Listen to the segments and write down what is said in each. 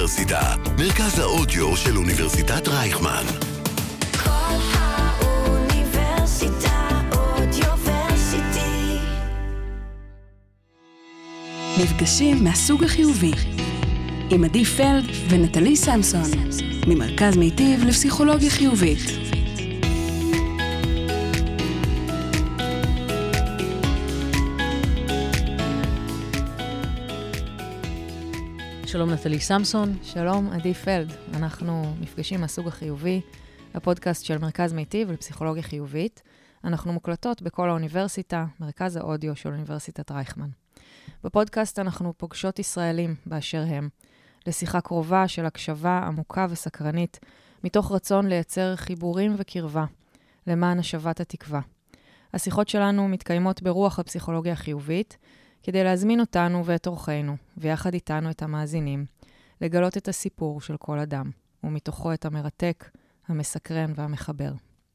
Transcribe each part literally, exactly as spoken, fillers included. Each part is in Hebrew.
האוניברסיטה, מרכז האודיו של אוניברסיטת רייכמן. כל האוניברסיטה אודיוורסיטי. מפגשים מהסוג החיובי עם עדי פלד ונטלי סמסון ממרכז מיטיב לפסיכולוגיה חיובית. שלום נטלי סמסון. שלום עדי פלד. אנחנו מפגשים מהסוג החיובי, הפודקאסט של מרכז מיטיב לפסיכולוגיה חיובית. אנחנו מוקלטות בכל האוניברסיטה, מרכז האודיו של אוניברסיטת רייכמן. בפודקאסט אנחנו פוגשות ישראלים באשר הם, לשיחה קרובה של הקשבה עמוקה וסקרנית, מתוך רצון לייצר חיבורים וקרבה, למען השבת התקווה. השיחות שלנו מתקיימות ברוח הפסיכולוגיה החיובית, כדי להזמין אותנו ואת אורחינו, ויחד איתנו את המאזינים, לגלות את הסיפור של כל אדם, ומתוכו את המרתק, המסקרן והמחבר.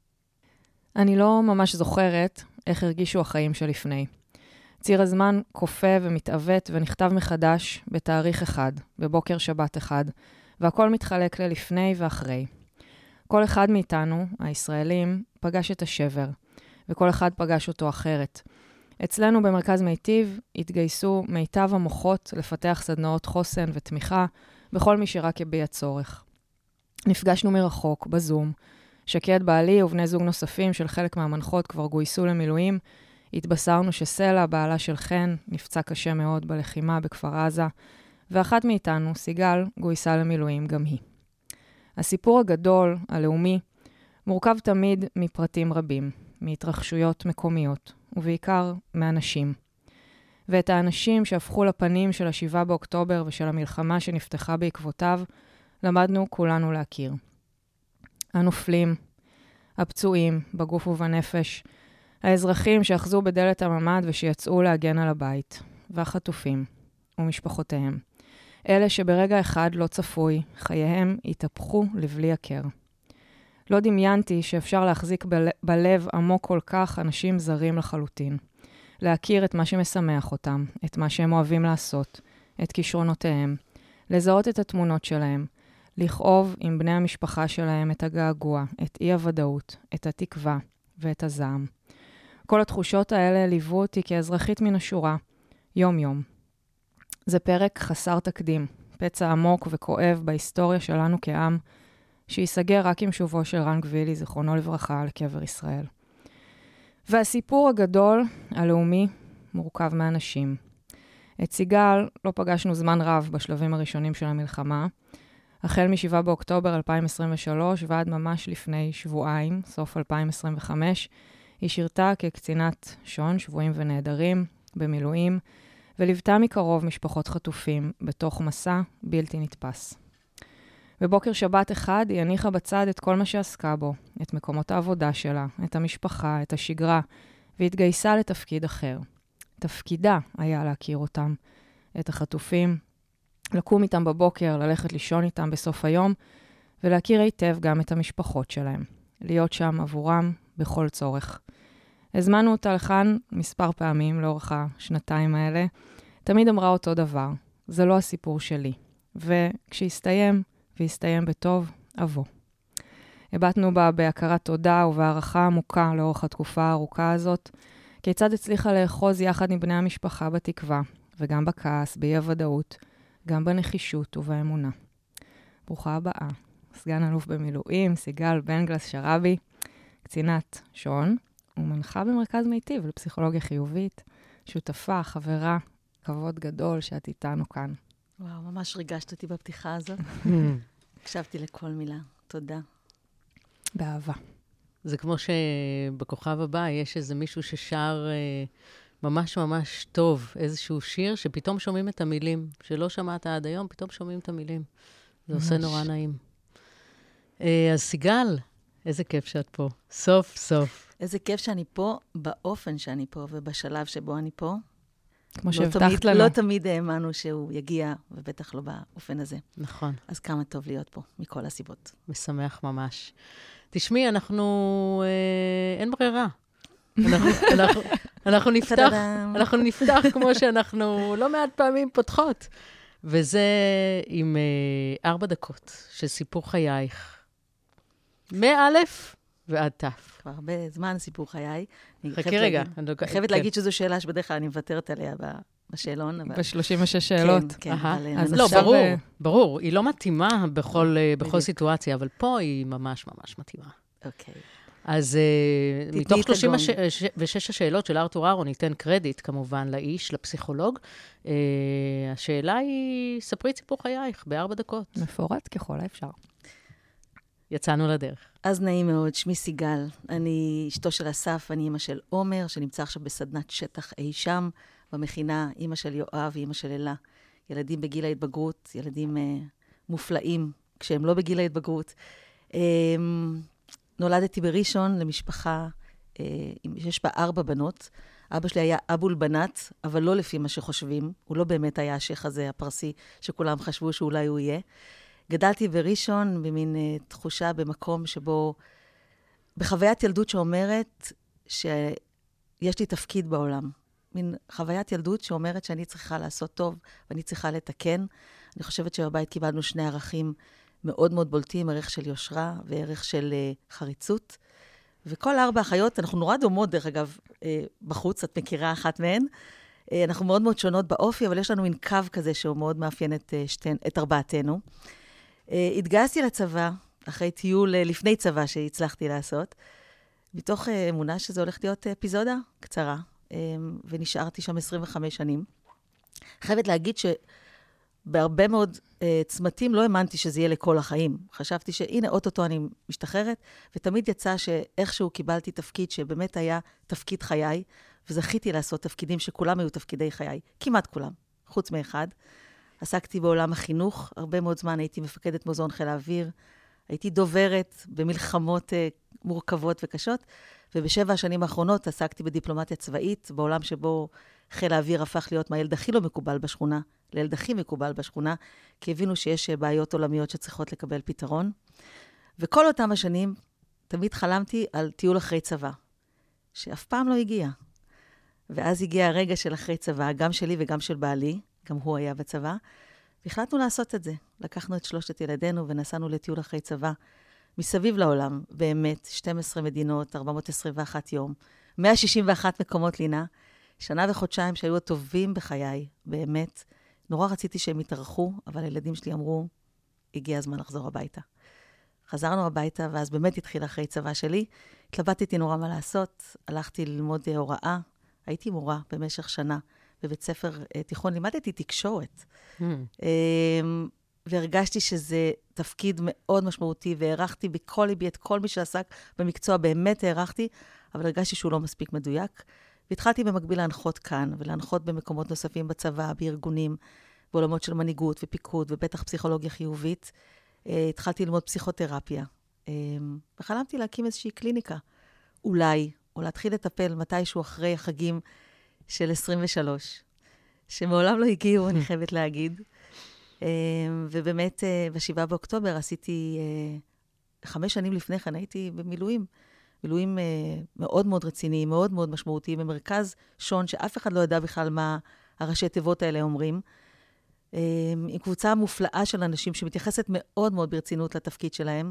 אני לא ממש זוכרת איך הרגישו החיים שלפני. ציר הזמן קופא ומתעוות ונכתב מחדש בתאריך אחד, בבוקר שבת אחד, והכל מתחלק ללפני ואחרי. כל אחד מאיתנו, הישראלים, פגש את השבר, וכל אחד פגש אותו אחרת. אצלנו במרכז מיטיב התגייסו מיטב המוחות לפתח סדנאות חוסן ותמיכה בכל מי שרק יביע צורך. נפגשנו מרחוק, בזום, שקד בעלי ובני זוג נוספים של חלק מהמנחות כבר גויסו למילואים, התבשרנו שסלע, בעלה של חן, נפצע קשה מאוד בלחימה בכפר עזה, ואחת מאיתנו, סיגל, גויסה למילואים גם היא. הסיפור הגדול, הלאומי, מורכב תמיד מפרטים רבים, מהתרחשויות מקומיות, ובעיקר מאנשים. ואת האנשים שהפכו לפנים של השבעה באוקטובר ושל המלחמה שנפתחה בעקבותיו, למדנו כולנו להכיר. הנופלים, הפצועים בגוף ובנפש, האזרחים שאחזו בדלת הממד ושיצאו להגן על הבית, והחטופים ומשפחותיהם. אלה שברגע אחד לא צפוי, חייהם התהפכו לבלי הכר. לא דמיינתי שאפשר להחזיק בל... בלב עמוק כל כך אנשים זרים לחלוטין. להכיר את מה שמשמח אותם, את מה שהם אוהבים לעשות, את כישרונותיהם, לזהות את התמונות שלהם, לכאוב עם בני המשפחה שלהם את הגעגוע, את אי-הוודאות, את התקווה ואת הזעם. כל התחושות האלה ליוו אותי כאזרחית מן השורה, יום-יום. זה פרק חסר תקדים, פצע עמוק וכואב בהיסטוריה שלנו כעם, שיסגר רק עם שובו של רן גבילי, זיכרונו לברכה, לקבר ישראל. והסיפור הגדול, הלאומי, מורכב מאנשים. את סיגל לא פגשנו זמן רב בשלבים הראשונים של המלחמה, החל מ-שבעה באוקטובר אלפיים עשרים ושלוש ועד ממש לפני שבועיים, סוף אלפיים עשרים וחמש, היא שירתה כקצינת שון, שבויים ונעדרים, במילואים, וליוותה מקרוב משפחות חטופים בתוך מסע בלתי נתפס. בבוקר שבת אחד היא הניחה בצד את כל מה שעסקה בו, את מקומות העבודה שלה, את המשפחה, את השגרה, והתגייסה לתפקיד אחר. תפקידה היה להכיר אותם, את החטופים, לקום איתם בבוקר, ללכת לישון איתם בסוף היום, ולהכיר היטב גם את המשפחות שלהם, להיות שם עבורם בכל צורך. הזמנו אותה לכאן מספר פעמים לאורך השנתיים האלה, תמיד אמרה אותו דבר, זה לא הסיפור שלי, וכשהסתיים, והסתיים בטוב, אבוא. הבטנו בה בהכרת תודה ובהערכה עמוקה לאורך התקופה הארוכה הזאת, כיצד הצליחה לאחוז יחד עם בני המשפחה בתקווה, וגם בכעס, באי הוודאות, גם בנחישות ובאמונה. ברוכה הבאה, סגן אלוף במילואים, סיגל בנגלס שרבי, קצינת שון, ומנחה במרכז מיטיב לפסיכולוגיה חיובית, שותפה, חברה, כבוד גדול שאת איתנו כאן. וואו, ממש ריגשת אותי בפתיחה הזאת. הקשבתי לכל מילה. תודה. באהבה. זה כמו שבכוכב הבא יש איזה מישהו ששר אה, ממש ממש טוב, איזשהו שיר, שפתאום שומעים את המילים, שלא שמעת עד היום, פתאום שומעים את המילים. זה ממש. עושה נורא נעים. אה, אז סיגל, איזה כיף שאת פה. סוף סוף. איזה כיף שאני פה, באופן שאני פה, ובשלב שבו אני פה. כמו לא שהבטחת תמיד, לנו. לא תמיד האמנו שהוא יגיע, ובטח לא באופן הזה. נכון. אז כמה טוב להיות פה, מכל הסיבות. משמח ממש. תשמעי, אנחנו... אה, אין ברירה. אנחנו, אנחנו, אנחנו נפתח, אנחנו נפתח כמו שאנחנו לא מעט פעמים פותחות. וזה עם אה, ארבע דקות של סיפור חייך. מאלף ועד תף. כבר הרבה זמן סיפור חיי. חכי רגע. אני חייבת להגיד שזו שאלה שבדרך כלל אני מוותרת עליה בשאלון. ב-שלושים ושש שאלות. כן, כן. לא, ברור, ברור. היא לא מתאימה בכל סיטואציה, אבל פה היא ממש ממש מתאימה. אוקיי. אז מתוך שלושים ושש השאלות של ארתור אהרון, ניתן קרדיט כמובן לאיש, לפסיכולוג. השאלה היא, ספרי את סיפור חייך בארבע דקות. מפורט ככל האפשר. יצאנו לדרך. אז נעים מאוד, שמי סיגל. אני אשתו של אסף, אני אמא של עומר, שנמצא עכשיו בסדנת שטח אי שם, במכינה, אמא של יואב ואמא של אלה. ילדים בגיל ההתבגרות, ילדים uh, מופלאים, כשהם לא בגיל ההתבגרות. Um, נולדתי בראשון למשפחה, uh, יש בה ארבע בנות. אבא שלי היה אבול בנת, אבל לא לפי מה שחושבים. הוא לא באמת היה השייך הזה, הפרסי, שכולם חשבו שאולי הוא יהיה. גדלתי בראשון במין uh, תחושה במקום שבו, בחוויית ילדות שאומרת שיש לי תפקיד בעולם. מין חוויית ילדות שאומרת שאני צריכה לעשות טוב ואני צריכה לתקן. אני חושבת שבבית קיבלנו שני ערכים מאוד מאוד בולטים, ערך של יושרה וערך של uh, חריצות. וכל ארבע אחיות, אנחנו נורא דומות דרך אגב uh, בחוץ, את מכירה אחת מהן. Uh, אנחנו מאוד מאוד שונות באופי, אבל יש לנו מין קו כזה שהוא מאוד מאפיין את, uh, שתיהן, את ארבעתנו. Uh, התגייסתי לצבא, אחרי טיול uh, לפני צבא שהצלחתי לעשות, מתוך uh, אמונה שזה הולך להיות אפיזודה קצרה. ונשארתי שם עשרים וחמש שנים. חייבת להגיד שבהרבה מאוד uh, צמתים לא האמנתי שזה יהיה לכל החיים. חשבתי שהנה, אוטוטו אני משתחררת, ותמיד יצא שאיכשהו קיבלתי תפקיד שבאמת היה תפקיד חיי, וזכיתי לעשות תפקידים שכולם היו תפקידי חיי. כמעט כולם, חוץ מאחד. עסקתי בעולם החינוך, הרבה מאוד זמן הייתי מפקדת מוזיאון חיל האוויר, הייתי דוברת במלחמות uh, מורכבות וקשות, ובשבע השנים האחרונות עסקתי בדיפלומטיה צבאית, בעולם שבו חיל האוויר הפך להיות מהילד הכי לא מקובל בשכונה, לילד הכי מקובל בשכונה, כי הבינו שיש בעיות עולמיות שצריכות לקבל פתרון. וכל אותם השנים, תמיד חלמתי על טיול אחרי צבא, שאף פעם לא הגיע. ואז הגיע הרגע של אחרי צבא, גם שלי וגם של בעלי, גם הוא היה בצבא, והחלטנו לעשות את זה. לקחנו את שלושת ילדינו ונסענו לטיול אחרי צבא, מסביב לעולם, באמת, שתים עשרה מדינות, ארבע מאות עשרים ואחת יום, מאה שישים ואחת מקומות לינה, שנה וחודשיים שהיו הטובים בחיי, באמת. נורא רציתי שהם יתארחו, אבל הילדים שלי אמרו, הגיע הזמן לחזור הביתה. חזרנו הביתה, ואז באמת התחיל אחרי צבא שלי. התלבטתי נורא מה לעשות, הלכתי ללמוד הוראה, הייתי מורה במשך שנה, בבית ספר תיכון, לימדתי תקשורת. Mm. והרגשתי שזה תפקיד מאוד משמעותי, והערכתי בכל ליבי את כל מי שעסק במקצוע, באמת הערכתי, אבל הרגשתי שהוא לא מספיק מדויק. והתחלתי במקביל להנחות כאן, ולהנחות במקומות נוספים בצבא, בארגונים, בעולמות של מנהיגות ופיקוד, ובטח פסיכולוגיה חיובית. התחלתי ללמוד פסיכותרפיה, וחלמתי להקים איזושהי קליניקה, אולי, או להתחיל לטפל מתישהו אחרי החגים של עשרים ושלוש, שמעולם לא הגיעו, אני חייבת להגיד. ובאמת, בשבעה באוקטובר עשיתי, חמש שנים לפני כן, הייתי במילואים, מילואים מאוד מאוד רציניים, מאוד מאוד משמעותיים, במרכז שון, שאף אחד לא ידע בכלל מה הראשי תיבות האלה אומרים, עם קבוצה מופלאה של אנשים שמתייחסת מאוד מאוד ברצינות לתפקיד שלהם,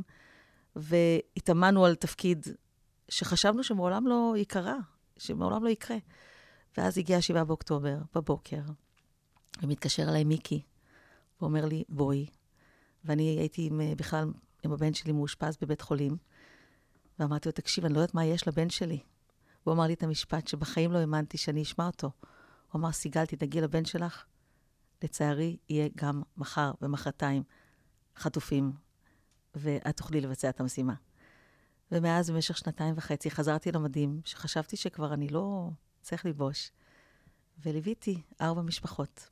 והתאמנו על תפקיד שחשבנו שמעולם לא יקרה, שמעולם לא יקרה. ואז הגיע שבעה באוקטובר, בבוקר, ומתקשר אליי מיקי, ואומר לי, בואי. ואני הייתי עם, בכלל עם הבן שלי מאושפז בבית חולים, ואמרתי לו, תקשיב, אני לא יודעת מה יש לבן שלי. הוא אמר לי את המשפט שבחיים לא האמנתי שאני אשמע אותו. הוא אמר, סיגל, תדאגי לבן שלך, לצערי יהיה גם מחר ומחרתיים חטופים, ואת תוכלי לבצע את המשימה. ומאז במשך שנתיים וחצי חזרתי למדים, שחשבתי שכבר אני לא צריך לבוש, וליוויתי ארבע משפחות.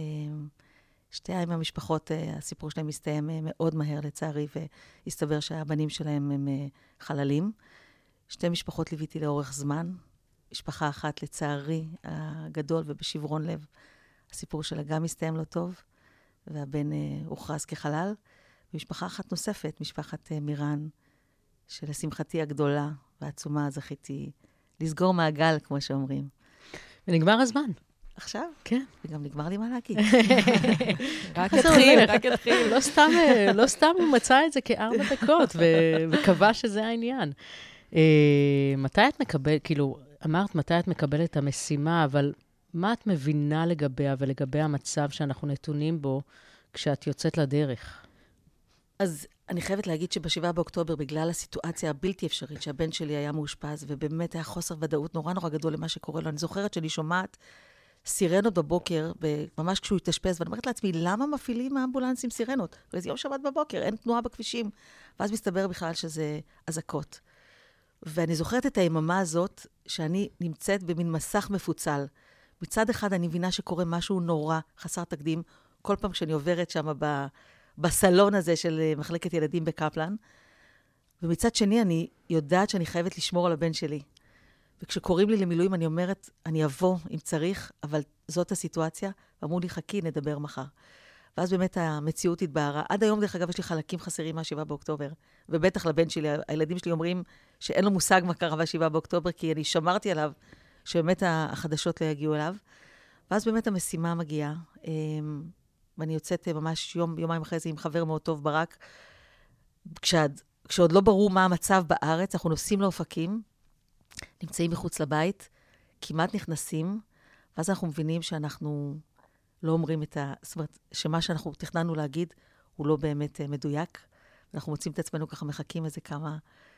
שתי עם המשפחות, הסיפור שלהם מסתיים מאוד מהר לצערי, והסתבר שהבנים שלהם הם חללים. שתי משפחות ליוויתי לאורך זמן, משפחה אחת לצערי הגדול ובשברון לב, הסיפור שלה גם מסתיים לא טוב, והבן הוכרז כחלל. ומשפחה אחת נוספת, משפחת מירן, שלשמחתי הגדולה והעצומה זכיתי לסגור מעגל, כמו שאומרים. ונגמר הזמן. עכשיו? כן. וגם נגמר לי מה להגיד. רק התחיל, רק התחיל. לא סתם, לא סתם הוא מצא את זה כארבע דקות, וקבע שזה העניין. מתי את מקבלת, כאילו, אמרת מתי את מקבלת את המשימה, אבל מה את מבינה לגביה ולגבי המצב שאנחנו נתונים בו כשאת יוצאת לדרך? אז אני חייבת להגיד שבשבעה באוקטובר, בגלל הסיטואציה הבלתי אפשרית, שהבן שלי היה מאושפז, ובאמת היה חוסר ודאות נורא נורא גדול למה שקורה לו. אני זוכרת שאני שומעת סירנות בבוקר, ממש כשהוא התאשפז, ואני אומרת לעצמי, למה מפעילים האמבולנסים סירנות? זה יום שבת בבוקר, אין תנועה בכבישים. ואז מסתבר בכלל שזה אזעקות. ואני זוכרת את היממה הזאת, שאני נמצאת במין מסך מפוצל. מצד אחד אני מבינה שקורה משהו נורא, חסר תקדים, כל פעם כשאני עוברת שם ב... בסלון הזה של מחלקת ילדים בקפלן, ומצד שני אני יודעת שאני חייבת לשמור על הבן שלי. וכשקוראים לי למילואים אני אומרת, אני אבוא אם צריך, אבל זאת הסיטואציה, ואמרו לי, חכי, נדבר מחר. ואז באמת המציאות התבהרה. עד היום, דרך אגב, יש לי חלקים חסרים מהשבעה באוקטובר, ובטח לבן שלי, הילדים שלי אומרים שאין לו מושג מה קרה בשבעה באוקטובר, כי אני שמרתי עליו, שבאמת החדשות לא יגיעו אליו. ואז באמת המשימה מגיעה, ואני יוצאת ממש יום, יומיים אחרי זה עם חבר מאוד טוב ברק, כשעד, כשעוד לא ברור מה המצב בארץ, אנחנו נוסעים לאופקים, נמצאים מחוץ לבית, כמעט נכנסים, ואז אנחנו מבינים שאנחנו לא אומרים את ה... זאת אומרת, שמה שאנחנו תכננו להגיד, הוא לא באמת מדויק. אנחנו מוצאים את עצמנו ככה מחכים איזה כמה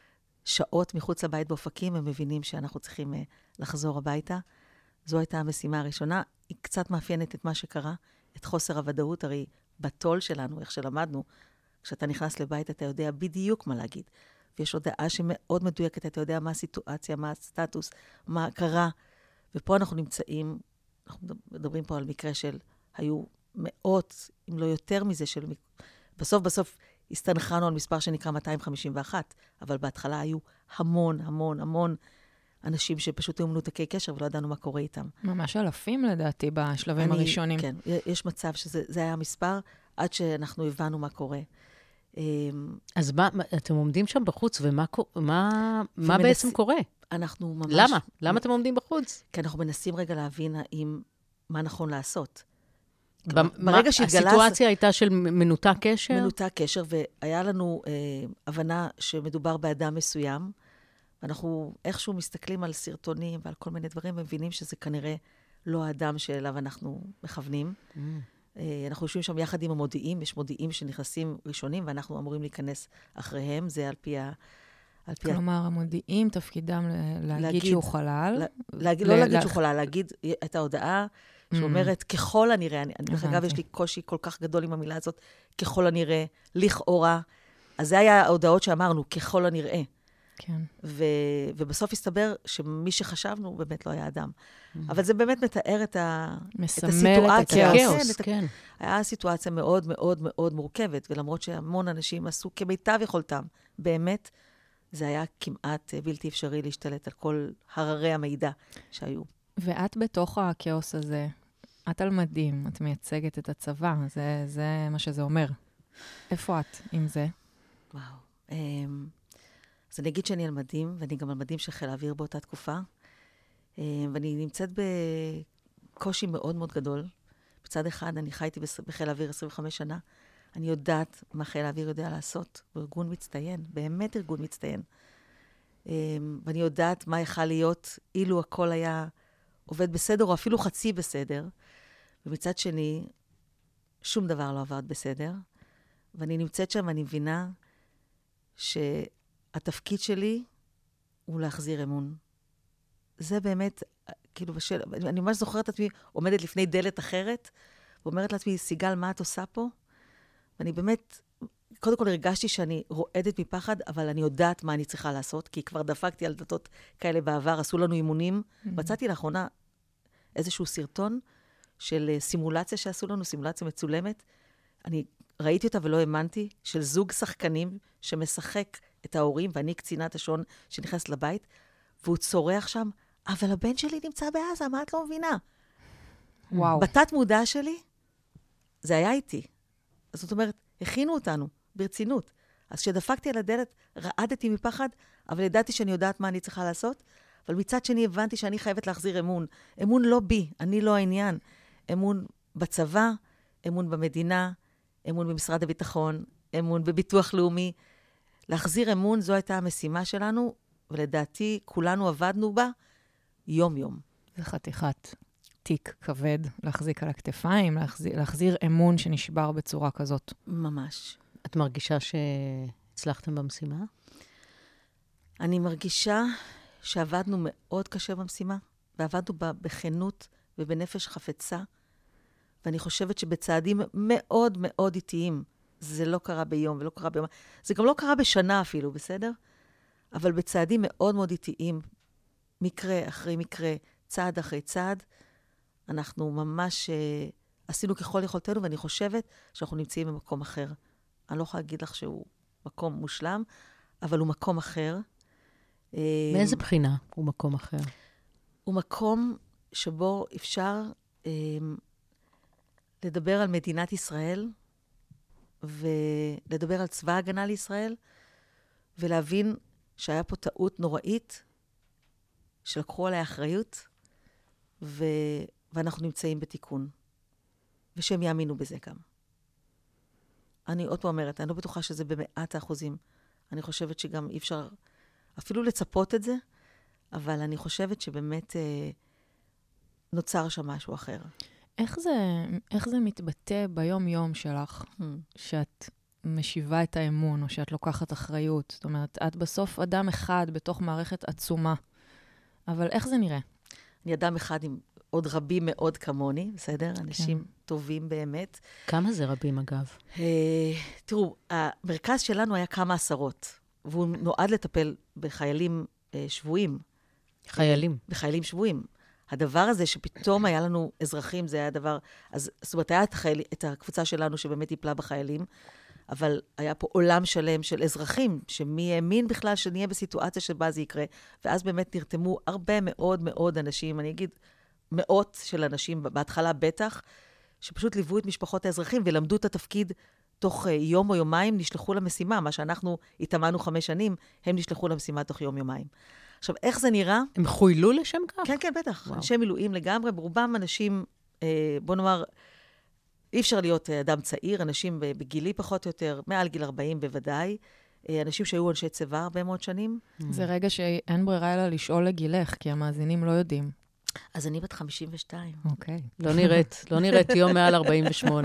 שעות מחוץ לבית באופקים, הם מבינים שאנחנו צריכים לחזור הביתה. זו הייתה המשימה הראשונה. היא קצת מאפיינת את מה שקרה, את חוסר הוודאות, הרי בתול שלנו, איך שלמדנו, כשאתה נכנס לבית, אתה יודע בדיוק מה להגיד. ויש הודעה שמאוד מדויקת, אתה יודע מה הסיטואציה, מה הסטטוס, מה קרה. ופה אנחנו נמצאים, אנחנו מדברים פה על מקרה של, היו מאות, אם לא יותר מזה, של... בסוף בסוף הסתנחנו על מספר שנקרא מאתיים חמישים ואחת, אבל בהתחלה היו המון, המון, המון אנשים שפשוט היו מנותקי קשר, ולא ידענו מה קורה איתם. ממש אלפים לדעתי בשלבים אני, הראשונים. כן, יש מצב שזה היה המספר, עד שאנחנו הבנו מה קורה. אז מה, אתם עומדים שם בחוץ, ומה מה, מה בעצם קורה? אנחנו ממש... למה? למה אתם עומדים בחוץ? כי אנחנו מנסים רגע להבין האם, מה נכון לעשות. ברגע שהתגלה... הסיטואציה הייתה של מנותק קשר? מנותק קשר, והיה לנו אה, הבנה שמדובר באדם מסוים, ואנחנו איכשהו מסתכלים על סרטונים ועל כל מיני דברים, ומבינים שזה כנראה לא האדם שאליו אנחנו מכוונים. Mm. אנחנו יושבים שם יחד עם המודיעים, יש מודיעים שנכנסים ראשונים, ואנחנו אמורים להיכנס אחריהם, זה על פי ה... כלומר, המודיעים תפקידם להגיד שהוא חלל? לא להגיד שהוא חלל, להגיד את ההודעה שאומרת, ככל הנראה, דרך אגב, יש לי קושי כל כך גדול עם המילה הזאת, ככל הנראה, לכאורה, אז זה היה ההודעות שאמרנו, ככל הנראה. כן. ו, ובסוף הסתבר שמי שחשבנו באמת לא היה אדם. Mm-hmm. אבל זה באמת מתאר את, ה, את הסיטואציה. את הכאוס, כן. כן. היה סיטואציה מאוד מאוד מאוד מורכבת, ולמרות שהמון אנשים עשו כמיטב יכולתם, באמת, זה היה כמעט בלתי אפשרי להשתלט על כל הררי המידע שהיו. ואת בתוך הכאוס הזה, את על מדים, את מייצגת את הצבא, זה, זה מה שזה אומר. איפה את עם זה? וואו. Um, אז אני אגיד שאני על מדים, ואני גם על מדים של חיל האוויר באותה תקופה, ואני נמצאת בקושי מאוד מאוד גדול. בצד אחד, אני חייתי בחיל האוויר עשרים וחמש שנה, אני יודעת מה חיל האוויר יודע לעשות, הוא ארגון מצטיין, באמת ארגון מצטיין. ואני יודעת מה יכל להיות אילו הכל היה עובד בסדר, או אפילו חצי בסדר, ומצד שני, שום דבר לא עבד בסדר, ואני נמצאת שם, אני מבינה ש... התפקיד שלי הוא להחזיר אמון. זה באמת, כאילו, בשל, אני ממש זוכרת את עצמי, עומדת לפני דלת אחרת, ואומרת לעצמי, סיגל, מה את עושה פה? ואני באמת, קודם כל הרגשתי שאני רועדת מפחד, אבל אני יודעת מה אני צריכה לעשות, כי כבר דפקתי על דלתות כאלה בעבר, עשו לנו אימונים. Mm-hmm. מצאתי לאחרונה איזשהו סרטון של סימולציה שעשו לנו, סימולציה מצולמת. אני ראיתי אותה ולא האמנתי, של זוג שחקנים שמשחק את ההורים, ואני קצינת השון שנכנסת לבית, והוא צורח שם, אבל הבן שלי נמצא בעזה, מה את לא מבינה? וואו. בתת מודע שלי, זה היה איתי. אז זאת אומרת, הכינו אותנו, ברצינות. אז כשדפקתי על הדלת, רעדתי מפחד, אבל ידעתי שאני יודעת מה אני צריכה לעשות, אבל מצד שני הבנתי שאני חייבת להחזיר אמון. אמון לא בי, אני לא העניין. אמון בצבא, אמון במדינה, אמון במשרד הביטחון, אמון בביטוח לאומי. להחזיר אמון זו הייתה המשימה שלנו, ולדעתי כולנו עבדנו בה יום-יום. זה חתיכת תיק כבד להחזיק על הכתפיים, להחזיר, להחזיר אמון שנשבר בצורה כזאת. ממש. את מרגישה שהצלחתם במשימה? אני מרגישה שעבדנו מאוד קשה במשימה, ועבדנו בה בכנות ובנפש חפצה, ואני חושבת שבצעדים מאוד מאוד איטיים, זה לא קרה ביום ולא קרה ביום, זה גם לא קרה בשנה אפילו, בסדר? אבל בצעדים מאוד מאוד איטיים, מקרה אחרי מקרה, צעד אחרי צעד, אנחנו ממש uh, עשינו ככל יכולתנו, ואני חושבת שאנחנו נמצאים במקום אחר. אני לא יכולה להגיד לך שהוא מקום מושלם, אבל הוא מקום אחר. מאיזה בחינה הוא מקום אחר? הוא מקום שבו אפשר um, לדבר על מדינת ישראל, ולדבר על צבא ההגנה לישראל, ולהבין שהיה פה טעות נוראית, שלקחו עליי אחריות, ו... ואנחנו נמצאים בתיקון. ושהם יאמינו בזה גם. אני עוד פעם אומרת, אני לא בטוחה שזה במאת האחוזים. אני חושבת שגם אי אפשר אפילו לצפות את זה, אבל אני חושבת שבאמת אה, נוצר שם משהו אחר. איך זה, איך זה מתבטא ביום-יום שלך, hmm. שאת משיבה את האמון, או שאת לוקחת אחריות? זאת אומרת, את בסוף אדם אחד בתוך מערכת עצומה, אבל איך זה נראה? אני אדם אחד עם עוד רבים מאוד כמוני, בסדר? אנשים כן. טובים באמת. כמה זה רבים, אגב? אה, תראו, המרכז שלנו היה כמה עשרות, והוא נועד לטפל בחיילים אה, שבויים. חיילים? בחיילים שבויים. הדבר הזה שפתאום היה לנו אזרחים, זה היה דבר... אז, זאת אומרת, היה את, החייל, את הקבוצה שלנו שבאמת טיפלה בחיילים, אבל היה פה עולם שלם של אזרחים, שמי האמין בכלל שנהיה בסיטואציה שבה זה יקרה, ואז באמת נרתמו הרבה מאוד מאוד אנשים, אני אגיד מאות של אנשים, בהתחלה בטח, שפשוט ליוו את משפחות האזרחים, ולמדו את התפקיד תוך יום או יומיים, נשלחו למשימה, מה שאנחנו התאמנו חמש שנים, הם נשלחו למשימה תוך יום-יומיים. עכשיו, איך זה נראה? הם חוילו לשם כך? כן, כן, בטח. וואו. אנשי מילואים לגמרי, ברובם אנשים, אה, בוא נאמר, אי אפשר להיות אדם צעיר, אנשים בגילי פחות או יותר, מעל גיל ארבעים בוודאי, אה, אנשים שהיו אנשי צבא הרבה מאוד שנים. זה רגע שאין ברירה אלא לשאול לגילך, כי המאזינים לא יודעים. אז אני בת חמישים ושתיים. אוקיי. לא נראית, לא נראית יום מעל ארבעים ושמונה.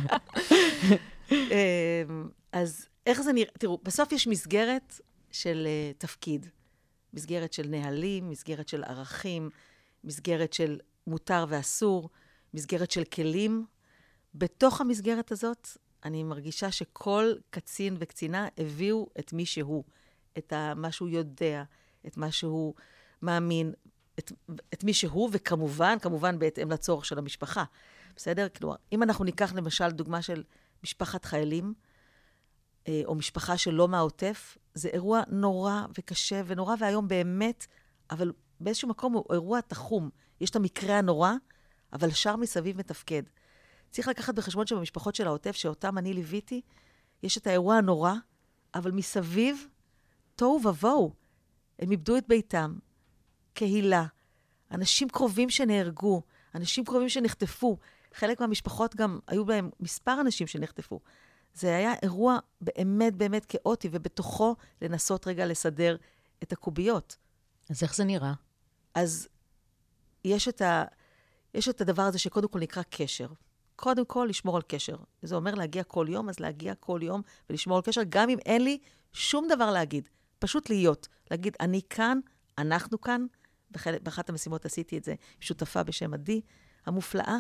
אז איך זה נראה? תראו, בסוף יש מסגרת של uh, תפקיד. מסגרת של נהלים, מסגרת של ערכים, מסגרת של מותר ואסור, מסגרת של כלים. בתוך המסגרת הזאת, אני מרגישה שכל קצין וקצינה הביאו את מי שהוא, את מה שהוא יודע, את מה שהוא מאמין, את, את מי שהוא, וכמובן, כמובן בהתאם לצורך של המשפחה. בסדר? כלומר, אם אנחנו ניקח למשל דוגמה של משפחת חיילים, או משפחה שלא מהעוטף, זה אירוע נורא וקשה ונורא, והיום באמת, אבל באיזשהו מקום הוא אירוע תחום. יש את המקרה הנורא, אבל שר מסביב מתפקד. צריך לקחת בחשבון שבמשפחות של העוטף, שאותם אני ליוויתי, יש את האירוע הנורא, אבל מסביב, תוהו ובוהו. הם איבדו את ביתם, קהילה, אנשים קרובים שנהרגו, אנשים קרובים שנחטפו. חלק מהמשפחות גם היו בהם מספר אנשים שנחטפו. זה היה אירוע באמת באמת כאוטי, ובתוכו לנסות רגע לסדר את הקוביות. אז איך זה נראה? אז יש את, ה... יש את הדבר הזה שקודם כל נקרא קשר. קודם כל לשמור על קשר. זה אומר להגיע כל יום, אז להגיע כל יום ולשמור על קשר, גם אם אין לי שום דבר להגיד. פשוט להיות. להגיד, אני כאן, אנחנו כאן. באחת המשימות עשיתי את זה, שותפה בשם עדי, המופלאה,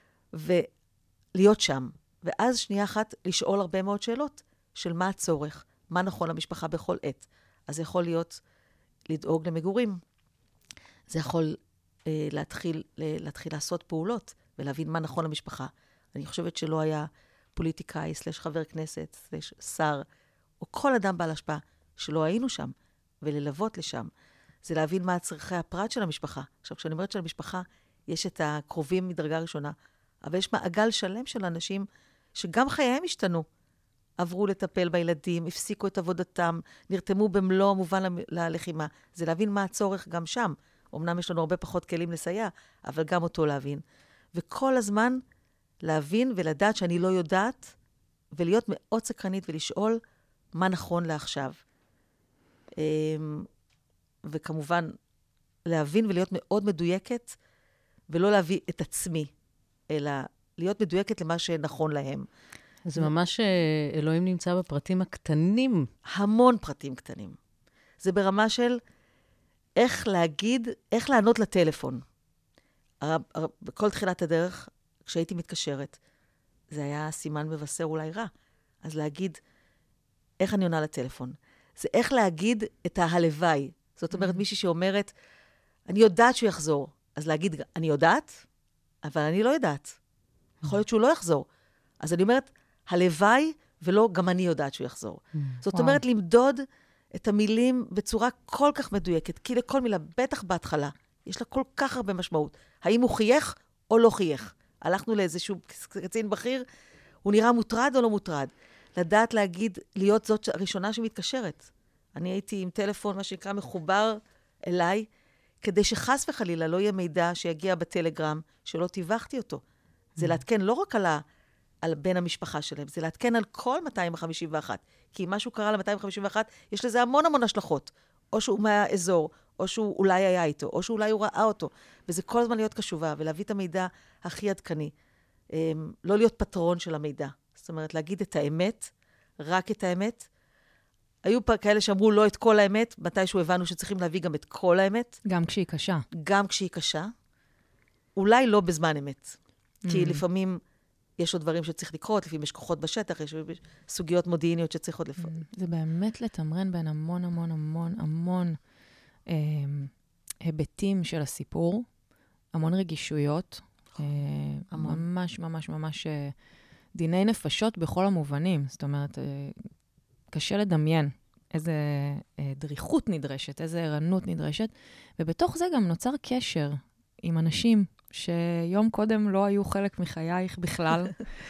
ולהיות שם. ואז שנייה אחת לשאול הרבה מאוד שאלות של מה הצורך, מה נכון למשפחה בכל עת. אז זה יכול להיות לדאוג למגורים. זה יכול אה, להתחיל, להתחיל לעשות פעולות ולהבין מה נכון למשפחה. אני חושבת שלא היה פוליטיקאי, סלש חבר כנסת, סלש שר, או כל אדם בעל השפעה שלא היינו שם, וללוות לשם. זה להבין מה הצרכי הפרט של המשפחה. עכשיו, כשאני אומרת של המשפחה, יש את הקרובים מדרגה ראשונה, אבל יש מעגל שלם של אנשים שגם חייהם השתנו. עברו לטפל בילדים, הפסיקו את עבודתם, נרתמו במלוא המובן ל- ללחימה. זה להבין מה הצורך גם שם. אמנם יש לנו הרבה פחות כלים לסייע, אבל גם אותו להבין. וכל הזמן להבין ולדעת שאני לא יודעת, ולהיות מאוד סקרנית ולשאול מה נכון לעכשיו. וכמובן, להבין ולהיות מאוד מדויקת, ולא להביא את עצמי, אלא להיות מדויקת למה שנכון להם. זה ממש אלוהים נמצא בפרטים הקטנים. המון פרטים קטנים. זה ברמה של איך להגיד, איך לענות לטלפון. בכל תחילת הדרך, כשהייתי מתקשרת, זה היה סימן מבשר אולי רע. אז להגיד, איך אני עונה לטלפון? זה איך להגיד את ההלוואי. זאת אומרת, מישהי שאומרת, אני יודעת שהוא יחזור. אז להגיד, אני יודעת, אבל אני לא יודעת. יכול להיות שהוא לא יחזור. אז אני אומרת, הלוואי, ולא גם אני יודעת שהוא יחזור. זאת אומרת, למדוד את המילים בצורה כל כך מדויקת, כי לכל מילה, בטח בהתחלה, יש לה כל כך הרבה משמעות. האם הוא חייך או לא חייך? הלכנו לאיזשהו קצין בכיר, הוא נראה מוטרד או לא מוטרד? לדעת להגיד, להיות זאת הראשונה שמתקשרת. אני הייתי עם טלפון, מה שנקרא, מחובר אליי, כדי שחס וחלילה לא יהיה מידע שיגיע בטלגרם, שלא טיווחתי אותו. זה להתקן לא רק על, ה, על בן המשפחה שלהם, זה להתקן על כל מאתיים חמישים ואחת. כי אם משהו קרה ל-מאתיים חמישים ואחת, יש לזה המון המון השלכות. או שהוא מהאזור, או שהוא אולי היה איתו, או שאולי הוא ראה אותו. וזה כל הזמן להיות קשובה, ולהביא את המידע הכי עדכני. לא להיות פטרון של המידע. זאת אומרת, להגיד את האמת, רק את האמת. היו פה כאלה שאמרו לא את כל האמת, מתישהו הבנו שצריכים להביא גם את כל האמת. גם כשהיא קשה. גם כשהיא קשה. אולי לא בזמן אמת. כי לפעמים יש עוד דברים שצריך לקרות, לפעמים יש כוחות בשטח, יש סוגיות מודיעיניות שצריכות לפעמים. זה באמת לתמרן בין המון המון המון המון אה, היבטים של הסיפור, המון רגישויות, אה, ממש ממש ממש אה, דיני נפשות בכל המובנים. זאת אומרת, אה, קשה לדמיין איזה אה, דריכות נדרשת, איזה ערנות נדרשת, ובתוך זה גם נוצר קשר עם אנשים שיום קודם לא היו חלק מחייך בכלל.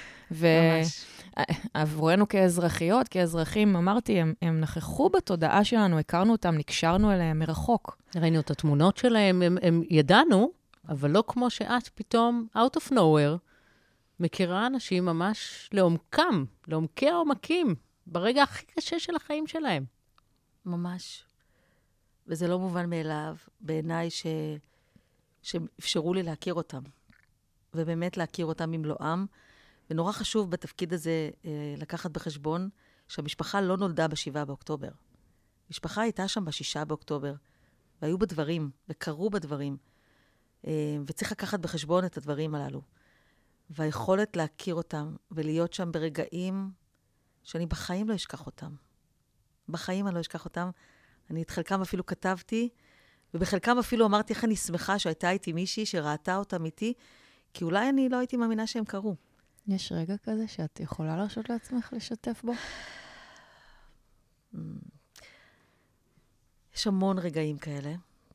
ועבורנו כאזרחיות, כאזרחים, אמרתי, הם, הם נכחו בתודעה שלנו, הכרנו אותם, נקשרנו אליהם מרחוק. ראינו את התמונות שלהם, הם, הם ידענו, אבל לא כמו שאת פתאום, out of nowhere, מכירה אנשים ממש לעומקם, לעומקי העומקים, ברגע הכי קשה של החיים שלהם. ממש. וזה לא מובן מאליו, בעיניי ש... שאפשרו לי להכיר אותם. ובאמת להכיר אותם במלואם. ונורא חשוב בתפקיד הזה אה, לקחת בחשבון שהמשפחה לא נולדה בשבעה באוקטובר. המשפחה הייתה שם בשישה באוקטובר. והיו בדברים, וקרו בדברים. אה, וצריך לקחת בחשבון את הדברים הללו. והיכולת להכיר אותם ולהיות שם ברגעים שאני בחיים לא אשכח אותם. בחיים אני לא אשכח אותם. אני את חלקם אפילו כתבתי, ובחלקם אפילו אמרתי איך אני שמחה שהייתה איתי מישהי שראתה אותם איתי, כי אולי אני לא הייתי מאמינה שהם קרו. יש רגע כזה שאת יכולה להרשות לעצמך לשתף בו? יש המון רגעים כאלה.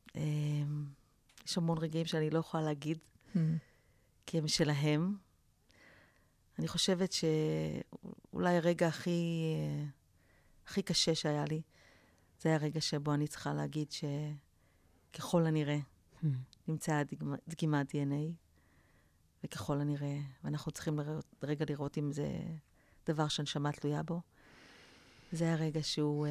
יש המון רגעים שאני לא יכולה להגיד, כי הם שלהם. אני חושבת שאולי הרגע הכי, הכי קשה שהיה לי, זה היה הרגע שבו אני צריכה להגיד שככל הנראה נמצאה דגימת די אן איי, וככל הנראה, ואנחנו צריכים לראות, רגע לראות אם זה דבר שהנשמה תלויה בו. זה היה רגע שהוא,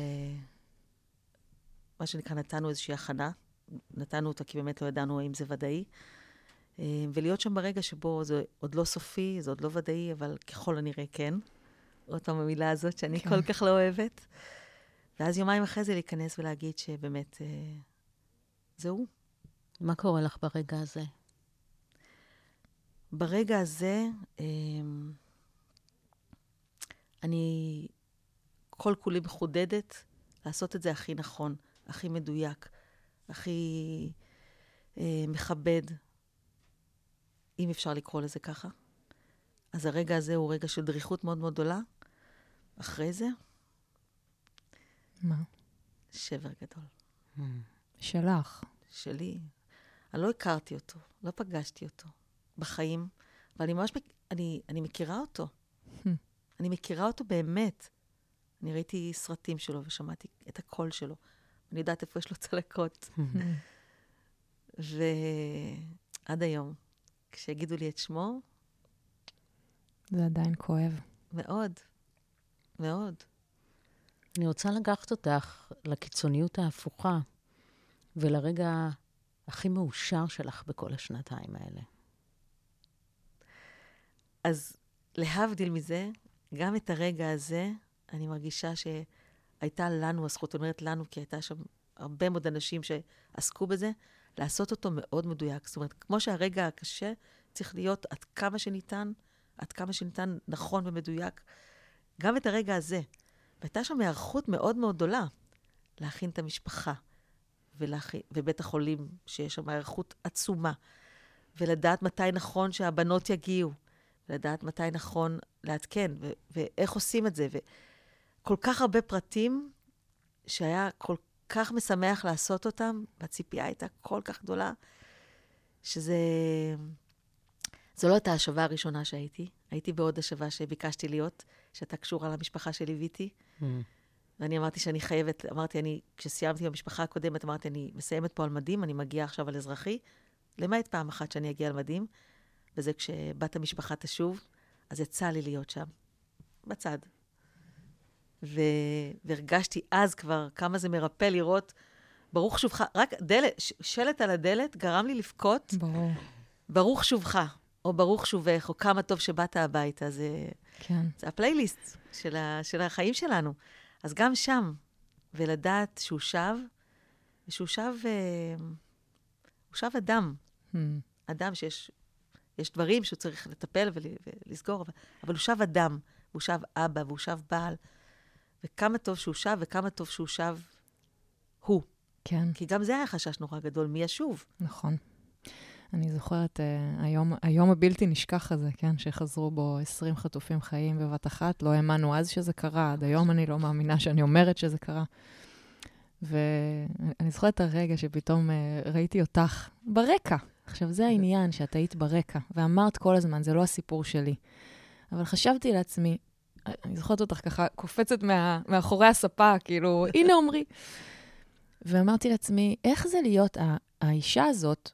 מה שנקרא, נתנו איזושהי הכנה, נתנו אותה כי באמת לא ידענו האם זה ודאי, ולהיות שם ברגע שבו זה עוד לא סופי, זה עוד לא ודאי, אבל ככל הנראה כן. עוד פעם המילה הזאת שאני כן. כל כך לא אוהבת. ואז יומיים אחרי זה להיכנס ולהגיד שבאמת אה, זהו. מה קורה לך ברגע הזה? ברגע הזה, אה, אני כל כולי מחודדת לעשות את זה הכי נכון, הכי מדויק, הכי אה, מכבד, אם אפשר לקרוא לזה ככה. אז הרגע הזה הוא רגע של דריכות מאוד מאוד גדולה. אחרי זה, מה? שבר גדול. Mm. שלך. שלי. אני לא הכרתי אותו, לא פגשתי אותו בחיים, אבל אני ממש, אני, אני מכירה אותו. Mm. אני מכירה אותו באמת. אני ראיתי סרטים שלו ושמעתי את הקול שלו. אני יודעת איפה יש לו צלקות. Mm. ועד היום, כשיגידו לי את שמו, זה עדיין כואב. מאוד, מאוד. אני רוצה לקחת אותך לקיצוניות ההפוכה, ולרגע הכי מאושר שלך בכל השנתיים האלה. אז להבדיל מזה, גם את הרגע הזה, אני מרגישה שהייתה לנו הזכות, זאת אומרת לנו, כי הייתה שם הרבה מאוד אנשים שעסקו בזה, לעשות אותו מאוד מדויק. זאת אומרת, כמו שהרגע הקשה צריך להיות עד כמה שניתן, עד כמה שניתן נכון ומדויק, גם את הרגע הזה. והייתה שם הערכות מאוד מאוד גדולה להכין את המשפחה, ולהכין, ובית החולים, שיש שם הערכות עצומה, ולדעת מתי נכון שהבנות יגיעו, ולדעת מתי נכון לעדכן, ו- ואיך עושים את זה. וכל כך הרבה פרטים שהיה כל כך משמח לעשות אותם, והציפייה הייתה כל כך גדולה, שזה... זו לא הייתה השווה הראשונה שהייתי. הייתי בעוד השווה שביקשתי להיות, שהייתה קשורה למשפחה שליוויתי. Mm. ואני אמרתי שאני חייבת, אמרתי, אני, כשסיימתי במשפחה הקודמת, אמרתי, אני מסיימת פה על מדים, אני מגיעה עכשיו על אזרחי, למעט פעם אחת שאני אגיע על מדים, וזה כשבת המשפחה תשוב, אז יצא לי להיות שם, בצד. ו... והרגשתי אז כבר כמה זה מרפא לראות, ברוך שובך, רק דלת, שלט על הדלת גרם לי לבכות, ברור. ברוך שובך, או ברוך שובך, או כמה טוב שבאת הביתה, זה, כן. זה הפלייליסט של, ה... של החיים שלנו. אז גם שם, ולדעת שהוא שב, ושהוא שב, הוא שב אדם. Hmm. אדם שיש יש דברים שהוא צריך לטפל ול, ולסגור, אבל, אבל הוא שב אדם, הוא שב אבא, והוא שב בעל, וכמה טוב שהוא שב, וכמה טוב שהוא שב הוא. כן. כי גם זה היה חשש נורא גדול, מי ישוב. נכון. אני זוכרת, uh, היום, היום הבלתי נשכח הזה, כן, שחזרו בו עשרים חטופים חיים בבת אחת, לא האמנו אז שזה קרה, עד היום אני לא מאמינה שאני אומרת שזה קרה. ואני זוכרת את הרגע שפתאום uh, ראיתי אותך ברקע. עכשיו, זה העניין שאת היית ברקע, ואמרת כל הזמן, זה לא הסיפור שלי. אבל חשבתי לעצמי, אני זוכרת אותך ככה, קופצת מה, מאחורי הספה, כאילו, הנה אומרי. ואמרתי לעצמי, איך זה להיות ה- האישה הזאת,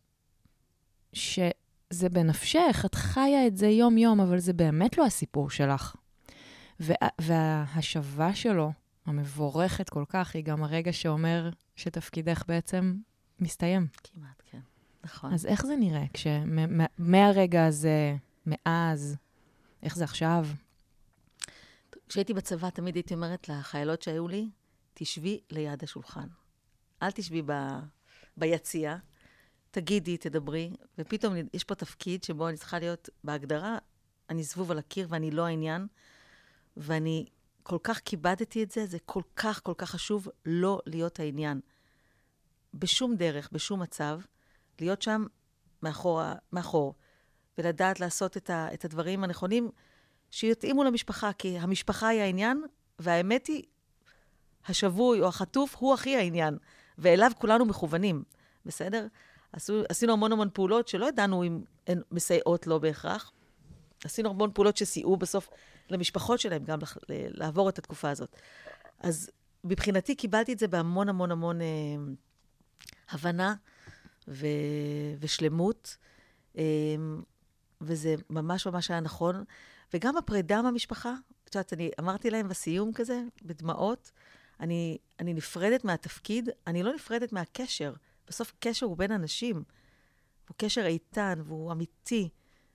שזה בנפשך, את חיה את זה יום-יום, אבל זה באמת לא הסיפור שלך. וה- וההשבה שלו, המבורכת כל כך, היא גם הרגע שאומר שתפקידך בעצם מסתיים. כמעט, כן. נכון. אז איך זה נראה? כשמהרגע הזה, מאז, איך זה עכשיו? כשהייתי בצבא, תמיד הייתי אומרת לחיילות שהיו לי, תשבי ליד השולחן. אל תשבי ב... ביציאה, תגידי, תדברי, ופתאום יש פה תפקיד שבו אני צריכה להיות בהגדרה, אני זבוב על הקיר ואני לא העניין, ואני כל כך כיבדתי את זה, זה כל כך כל כך חשוב לא להיות העניין. בשום דרך, בשום מצב, להיות שם מאחור, מאחור ולדעת לעשות את, ה, את הדברים הנכונים שיתאימו למשפחה, כי המשפחה היא העניין, והאמת היא, השבוי או החטוף הוא הכי העניין, ואליו כולנו מכוונים, בסדר? עשו, עשינו המון המון פעולות שלא ידענו אם הן מסייעות לא בהכרח. עשינו המון פעולות שסייעו בסוף למשפחות שלהם גם לעבור את התקופה הזאת. אז מבחינתי קיבלתי את זה בהמון המון המון אה, הבנה ו, ושלמות, אה, וזה ממש ממש היה נכון. וגם הפרידה מהמשפחה, את יודעת, אני אמרתי להם בסיום כזה, בדמעות, אני, אני נפרדת מהתפקיד, אני לא נפרדת מהקשר. בסוף קשר הוא בין אנשים, הוא קשר איתן והוא אמיתי.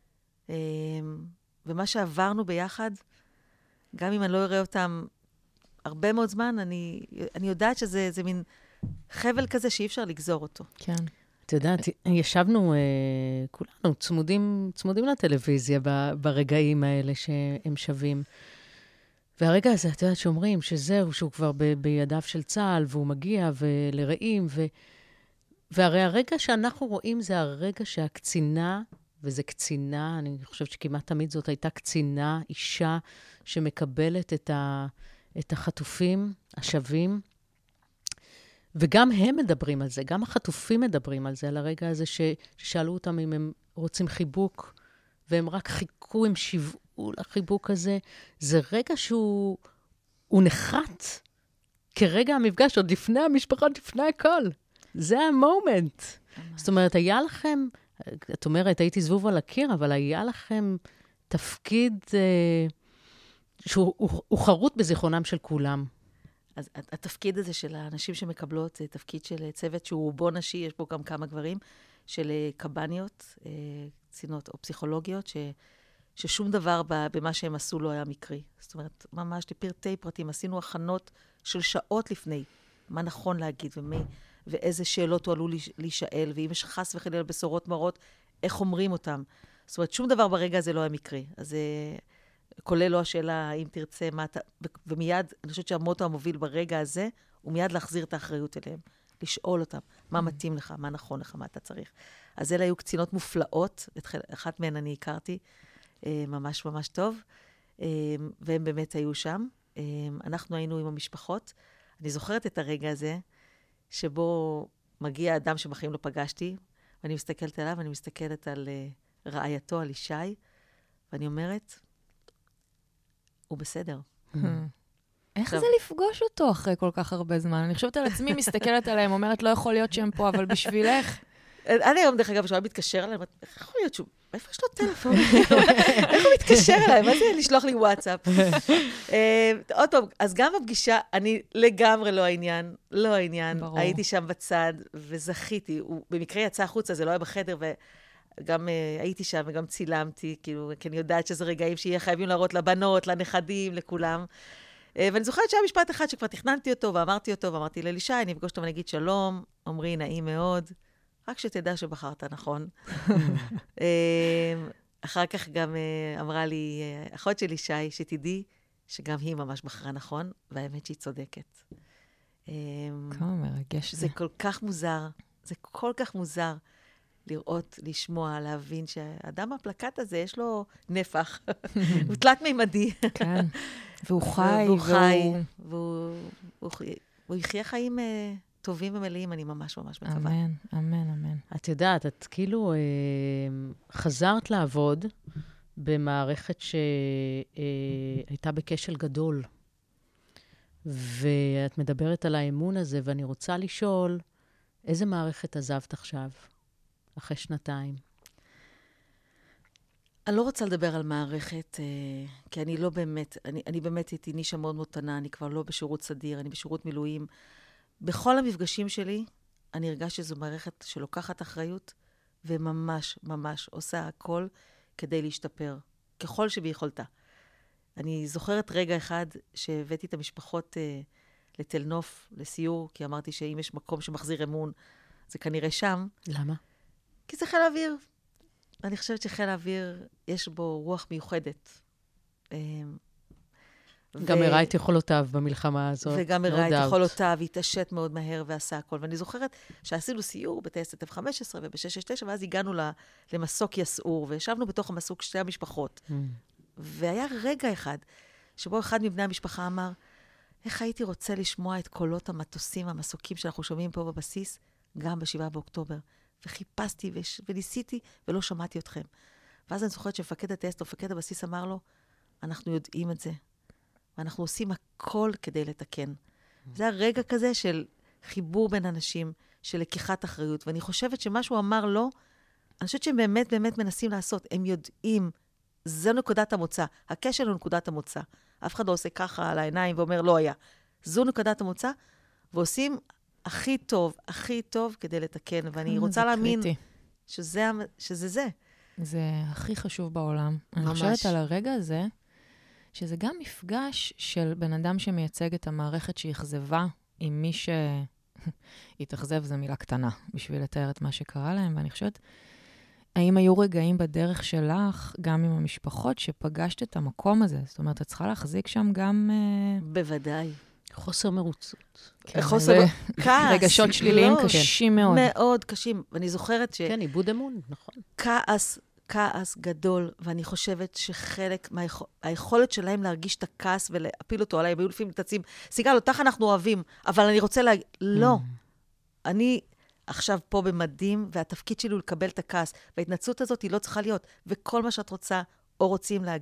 ומה שעברנו ביחד, גם אם אני לא אראה אותם הרבה מאוד זמן, אני, אני יודעת שזה זה מין חבל כזה שאי אפשר לגזור אותו. כן. את יודעת, ישבנו כולנו צמודים, צמודים לטלוויזיה ברגעים האלה שהם שווים. והרגע הזה, את יודעת, שאומרים שזהו, שהוא כבר ב, בידיו של צה"ל, והוא מגיע ולרעים, ו... והרי הרגע שאנחנו רואים זה הרגע שהקצינה, וזה קצינה, אני חושבת שכמעט תמיד זאת הייתה קצינה, אישה שמקבלת את, ה, את החטופים, השווים, וגם הם מדברים על זה, גם החטופים מדברים על זה, על הרגע הזה ש, ששאלו אותם אם הם רוצים חיבוק, והם רק חיכו, הם שיוועו לחיבוק הזה. זה רגע שהוא הוא נחת כרגע המפגש, עוד לפני המשפחה, עוד לפני הכל. זה המומנט. זאת אומרת, היה לכם, את אומרת, הייתי זבוב על הקיר, אבל היה לכם תפקיד אה, שהוא הוא, הוא חרוט בזיכרונם של כולם. אז התפקיד הזה של האנשים שמקבלות, זה תפקיד של צוות שהוא רובו נשי, יש בו גם כמה גברים, של קב"ניות, קצינות או פסיכולוגיות, ש, ששום דבר במה שהם עשו לא היה מקרי. זאת אומרת, ממש לפרטי פרטים, עשינו הכנות של שעות לפני, מה נכון להגיד ומי, ואיזה שאלות הוא עלול להישאל, ואם יש חס וחלילה בשורות מרות, איך אומרים אותם. זאת אומרת, שום דבר ברגע הזה לא היה מקרי. אז כולל לו השאלה, האם תרצה, מה אתה... ומיד, אני חושבת שהמוטו המוביל ברגע הזה, הוא מיד להחזיר את האחריות אליהם. לשאול אותם, מה מתאים לך, מה נכון לך, מה אתה צריך. אז אלה היו קצינות מופלאות, אחת מהן אני הכרתי, ממש ממש טוב, והם באמת היו שם. אנחנו היינו עם המשפחות. אני זוכרת את הרגע הזה, שבו מגיע אדם שבחיים לא פגשתי, ואני מסתכלת עליו, ואני מסתכלת על רעייתו, על ישי, ואני אומרת, הוא בסדר. איך זה לפגוש אותו אחרי כל כך הרבה זמן? אני חושבת על עצמי, מסתכלת עליהם, אומרת, לא יכול להיות שהם פה, אבל בשבילך. עד היום, דרך אגב, כשהוא מתקשר אליי, איך יכול להיות שהוא... איפה יש לו טלפון? איך הוא מתקשר אליי? מה זה לשלוח לי וואטסאפ? עוד פעם, אז גם בפגישה, אני לגמרי לא העניין, לא העניין. הייתי שם בצד, וזכיתי. הוא במקרה יצא החוצה, זה לא היה בחדר, וגם הייתי שם וגם צילמתי, כאילו, כי אני יודעת שזה רגעים שיהיה חייבים להראות לבנות, לנכדים, לכולם. ואני זוכרת שהיה משפט אחד שכבר תכננתי אותו, ואמרתי אותו, ואמרתי לאלישי, אני אפגוש אותו ואני אגיד שלום, אומרי, נעים מאוד. רק שתדע שבחרת נכון. אחר כך גם אמרה לי, אחות של ישי, שתדעי שגם היא ממש בחרה נכון, והאמת שהיא צודקת. כמה מרגש זה. זה כל כך מוזר, זה כל כך מוזר לראות, לשמוע, להבין שהאדם הפלקט הזה, יש לו נפח. הוא תלת מימדי. כן. והוא חי. והוא חי. והוא יחיה חיים... טובים ומלאים, אני ממש ממש מקווה. אמן, אמן, אמן. את יודעת, את כאילו אה, חזרת לעבוד במערכת שהייתה אה, בכשל גדול. ואת מדברת על האמון הזה, ואני רוצה לשאול, איזה מערכת עזבת עכשיו, אחרי שנתיים? אני לא רוצה לדבר על מערכת, אה, כי אני לא באמת, אני, אני באמת הייתי נישה מאוד מאוד קטנה, אני כבר לא בשירות סדיר, אני בשירות מילואים, בכל המפגשים שלי, אני הרגש שזו מערכת שלוקחת אחריות, וממש, ממש עושה הכל כדי להשתפר, ככל שביכולתה. אני זוכרת רגע אחד שהבאתי את המשפחות אה, לתל נוף, לסיור, כי אמרתי שאם יש מקום שמחזיר אמון, זה כנראה שם. למה? כי זה חיל האוויר. אני חושבת שחיל האוויר, יש בו רוח מיוחדת. אה, גם ו... הראה את יכולותיו במלחמה הזאת. וגם הראה את יכולותיו, והתעשת מאוד מהר ועשה הכל. ואני זוכרת שעשינו סיור בטייסת אף חמש עשרה וב-שש שש תשע, ואז הגענו למסוק יסעור, וישבנו בתוך המסוק שתי המשפחות. Mm. והיה רגע אחד, שבו אחד מבני המשפחה אמר, איך הייתי רוצה לשמוע את קולות המטוסים, המסוקים שאנחנו שומעים פה בבסיס, גם בשבעה באוקטובר. וחיפשתי וש... וניסיתי, ולא שמעתי אתכם. ואז אני זוכרת שמפקד הטייסת, או מפקד הבסיס אמר לו, אנחנו יודעים את זה. ואנחנו עושים הכל כדי לתקן. זה הרגע כזה של חיבור בין אנשים, של לקיחת אחריות. ואני חושבת שמה שהוא אמר לו, אני חושבת שהם באמת באמת מנסים לעשות. הם יודעים, זו נקודת המוצא. הקשר הוא נקודת המוצא. אף אחד לא עושה ככה על העיניים ואומר, לא היה. זו נקודת המוצא, ועושים הכי טוב, הכי טוב כדי לתקן. ואני רוצה להאמין שזה, שזה זה. זה הכי חשוב בעולם. אני חושבת על הרגע הזה, שזה גם מפגש של בן אדם שמייצג את המערכת שהכזבה עם מי שהתאכזב, זו מילה קטנה בשביל לתאר את מה שקרה להם. ואני חושבת, האם היו רגעים בדרך שלך, גם עם המשפחות, שפגשת את המקום הזה? זאת אומרת, את צריכה להחזיק שם גם... בוודאי. חוסר מרוצות. כן, חוסר... כעס. רגשות שליליים קשים מאוד. מאוד קשים. ואני זוכרת ש... כן, איבוד אמון, נכון. כעס. כעס גדול, ואני חושבת שחלק מהיכולת שלהם להרגיש את הכעס ולהפיל אותו עליי, הם היו לפעמים מתעצים, סיגל, אותך אנחנו אוהבים, אבל אני רוצה להגיד, לא. אני עכשיו פה במדים, והתפקיד שלי הוא לקבל את הכעס, וההתנצלות הזאת היא לא צריכה להיות, וכל מה שאת רוצה או רוצים להגיד,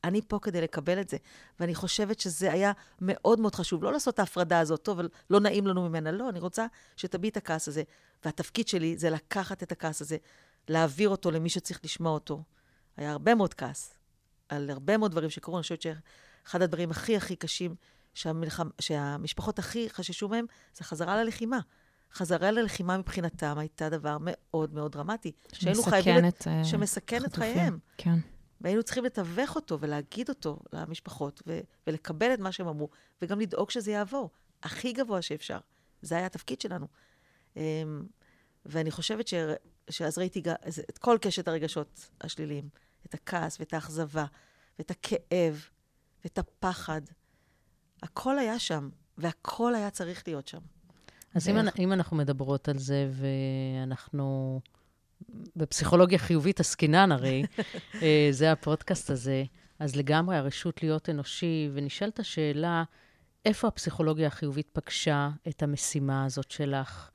אני פה כדי לקבל את זה. ואני חושבת שזה היה מאוד מאוד חשוב. לא לעשות את ההפרדה הזאת, טוב, אבל לא נעים לנו ממנה. לא, אני רוצה שתביע את הכעס הזה. והתפקיד שלי זה לקחת את הכעס הזה, להעביר אותו למי שצריך לשמוע אותו. היה הרבה מאוד כעס על הרבה מאוד דברים שקרו. אני חושבת שאחד הדברים הכי הכי קשים, שהמלחמ... שהמשפחות הכי חששו מהם, זה חזרה ללחימה. חזרה ללחימה מבחינתם הייתה דבר מאוד מאוד דרמטי. שמסכן את חטופים. שמסכן את חייהם. כן. והיינו צריכים לתווך אותו ולהגיד אותו למשפחות, ו- ולקבל את מה שהם אמרו, וגם לדאוג שזה יעבור. הכי גבוה שאפשר. זה היה התפקיד שלנו. Um, ואני חושבת ש- שאז ראיתי ג- את כל קשת הרגשות השליליים, את הכעס ואת האכזבה, ואת הכאב, ואת הפחד. הכל היה שם, והכל היה צריך להיות שם. אז אם, אם אנחנו מדברות על זה, ואנחנו בפסיכולוגיה חיובית עסקינן הרי, זה הפודקאסט הזה, אז לגמרי הרשות להיות אנושי, ונשאלת השאלה, איפה הפסיכולוגיה החיובית פגשה את המשימה הזאת שלך,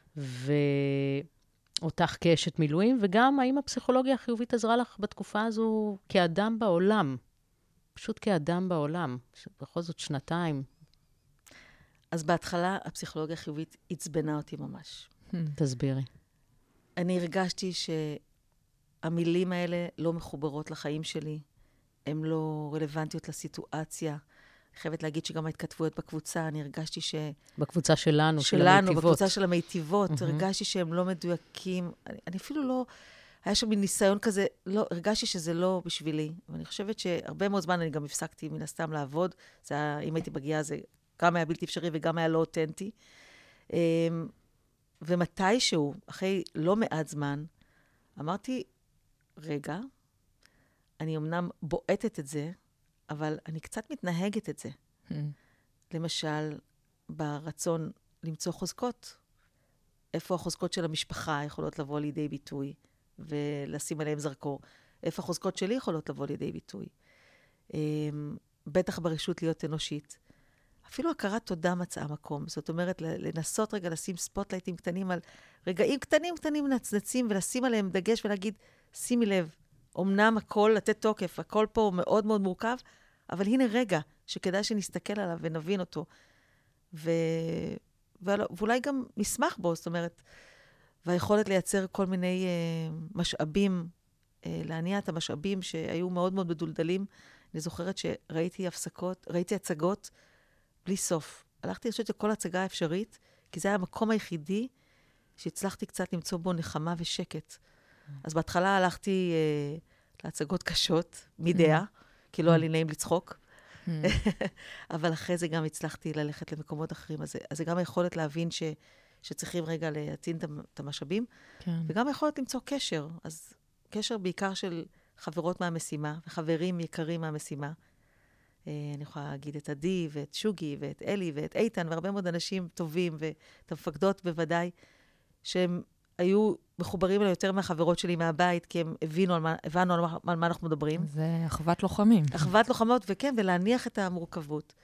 ואותך כאשת מילואים, וגם האם הפסיכולוגיה החיובית עזרה לך בתקופה הזו כאדם בעולם, פשוט כאדם בעולם, בכל זאת שנתיים. אז בהתחלה הפסיכולוגיה החיובית עצבנה אותי ממש. תסבירי. אני הרגשתי שהמילים האלה לא מחוברות לחיים שלי, הן לא רלוונטיות לסיטואציה. אני חייבת להגיד שגם ההתכתבויות בקבוצה, אני הרגשתי ש... בקבוצה שלנו, של שלנו, המיטיבות. בקבוצה של המיטיבות, Mm-hmm. הרגשתי שהם לא מדויקים. אני, אני אפילו לא... היה שם ניסיון כזה, לא, הרגשתי שזה לא בשבילי. ואני חושבת שהרבה מאוד זמן אני גם הפסקתי מן הסתם לעבוד. זה היה, אם הייתי בגיעה, זה גם היה בלתי אפשרי וגם היה לא אותנטי. ומתישהו, אחרי לא מעט זמן, אמרתי, רגע, אני אמנם בועטת את זה, אבל אני קצת מתנהגת את זה. למשל, ברצון למצוא חוזקות. איפה החוזקות של המשפחה יכולות לבוא לידי ביטוי, ולשים עליהם זרקור. איפה החוזקות שלי יכולות לבוא לידי ביטוי. בטח ברשות להיות אנושית. אפילו הכרת תודה מצאה מקום. זאת אומרת, לנסות רגע לשים ספוטלייטים קטנים על רגעים קטנים קטנים נצנצים, ולשים עליהם דגש ולהגיד, שימי לב, אמנם הכל, לתת תוקף, הכל פה מאוד מאוד מורכב, אבל הנה רגע שכדאי שנסתכל עליו ונבין אותו. ו... ואולי גם נשמח בו, זאת אומרת, והיכולת לייצר כל מיני uh, משאבים, uh, להניע את המשאבים שהיו מאוד מאוד מדולדלים. אני זוכרת שראיתי הפסקות, ראיתי הצגות בלי סוף. הלכתי לראות את כל הצגה האפשרית, כי זה היה המקום היחידי שהצלחתי קצת למצוא בו נחמה ושקט. Mm. אז בהתחלה הלכתי uh, להצגות קשות, מדעה, mm. כי לא היה לי נעים לצחוק. Mm. אבל אחרי זה גם הצלחתי ללכת למקומות אחרים. אז, אז זה גם היכולת להבין ש, שצריכים רגע להתאים את המשאבים, כן. וגם היכולת למצוא קשר. אז קשר בעיקר של חברות מהמשימה, וחברים יקרים מהמשימה. אני יכולה להגיד את עדי, ואת שוגי, ואת אלי, ואת איתן, והרבה מאוד אנשים טובים, ואת המפקדות בוודאי, שהם היו מחוברים אליי יותר מהחברות שלי מהבית, כי הם הבינו על מה, הבנו על מה, על מה אנחנו מדברים. זה אחוות לוחמים. אחוות לוחמות, וכן, ולהניח את המורכבות.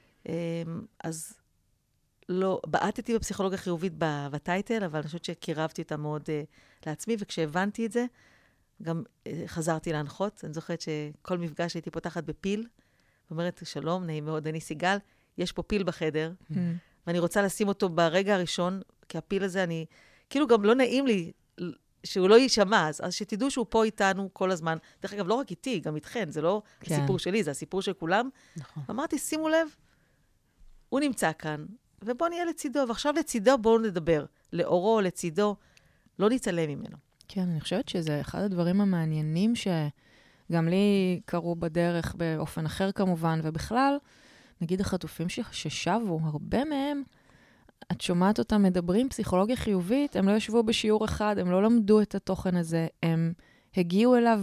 אז לא, בעטתי בפסיכולוגיה חיובית בטייטל, אבל אני חושבת שקירבתי אותה מאוד uh, לעצמי, וכשהבנתי את זה, גם uh, חזרתי להנחות. אני זוכרת שכל מפגש הייתי פותחת בפיל, ואומרת, שלום, נעים מאוד, אני סיגל, יש פה פיל בחדר, mm. ואני רוצה לשים אותו ברגע הראשון, כי הפיל הזה, אני, כאילו גם לא נעים לי שהוא לא יישמע, אז, אז שתדעו שהוא פה איתנו כל הזמן. דרך אגב, לא רק איתי, גם איתכן, זה לא כן. הסיפור שלי, זה הסיפור של כולם. נכון. אמרתי, שימו לב, הוא נמצא כאן, ובואו נהיה לצידו, ועכשיו לצידו בואו נדבר. לאורו, לצידו, לא נתעלם ממנו. כן, אני חושבת שזה אחד הדברים המעניינים שגם לי קרו בדרך באופן אחר כמובן, ובכלל, נגיד החטופים ששבו, הרבה מהם, את שומעת אותם מדברים פסיכולוגיה חיובית, הם לא ישבו בשיעור אחד, הם לא למדו את התוכן הזה, הם הגיעו אליו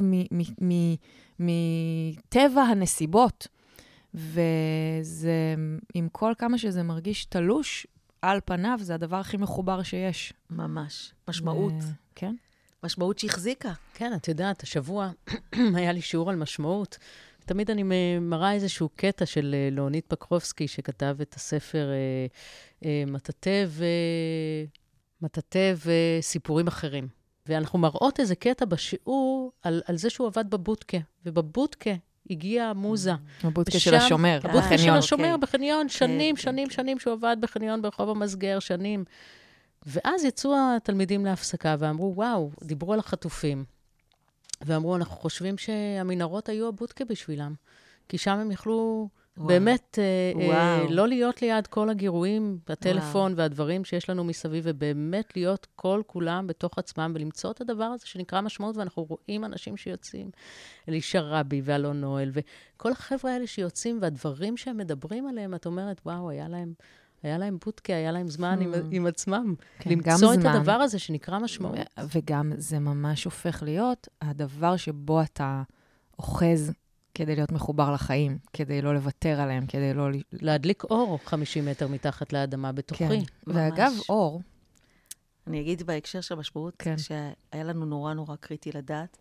מטבע הנסיבות. וזה, עם כל כמה שזה מרגיש תלוש, על פניו, זה הדבר הכי מחובר שיש. ממש. משמעות. ו... כן. משמעות שהחזיקה. כן, את יודעת, השבוע היה לי שיעור על משמעות. תמיד אני מראה איזשהו קטע של לאוניד פקרובסקי, שכתב את הספר מטאטא מטאטא וסיפורים אחרים. ואנחנו מראות איזה קטע בשיעור על, על זה שהוא עבד בבודקה. ובבודקה הגיעה מוזה. הבודקה של השומר, הבודקה של בחניון. השומר כן. בחניון, שנים, כן, שנים, כן. שנים שהוא עבד בחניון ברחוב המסגר, שנים. ואז יצאו התלמידים להפסקה ואמרו, וואו, דיברו על החטופים. ואמרו, אנחנו חושבים שהמנהרות היו הבודקה בשבילם. כי שם הם יכלו וואו. באמת אה, אה, וואו. לא להיות ליד כל הגירויים, הטלפון וואו. והדברים שיש לנו מסביב, ובאמת להיות כל כולם בתוך עצמם, ולמצוא את הדבר הזה שנקרא משמעות, ואנחנו רואים אנשים שיוצאים, אלישע רבי ואלון נואל, וכל החבר'ה האלה שיוצאים, והדברים שהם מדברים עליהם, את אומרת, וואו, היה להם... היה להם בודקה, היה להם זמן עם, עם עצמם. כן, למצוא גם את זמן. הדבר הזה שנקרא משמעות. וגם זה ממש הופך להיות הדבר שבו אתה אוחז כדי להיות מחובר לחיים, כדי לא לוותר עליהם, כדי לא... להדליק אור חמישים מטר מתחת לאדמה בתוכי. כן. ואגב, ממש. אור, אני אגיד בהקשר של המשמעות, כן. שהיה לנו נורא נורא קריטי לדעת,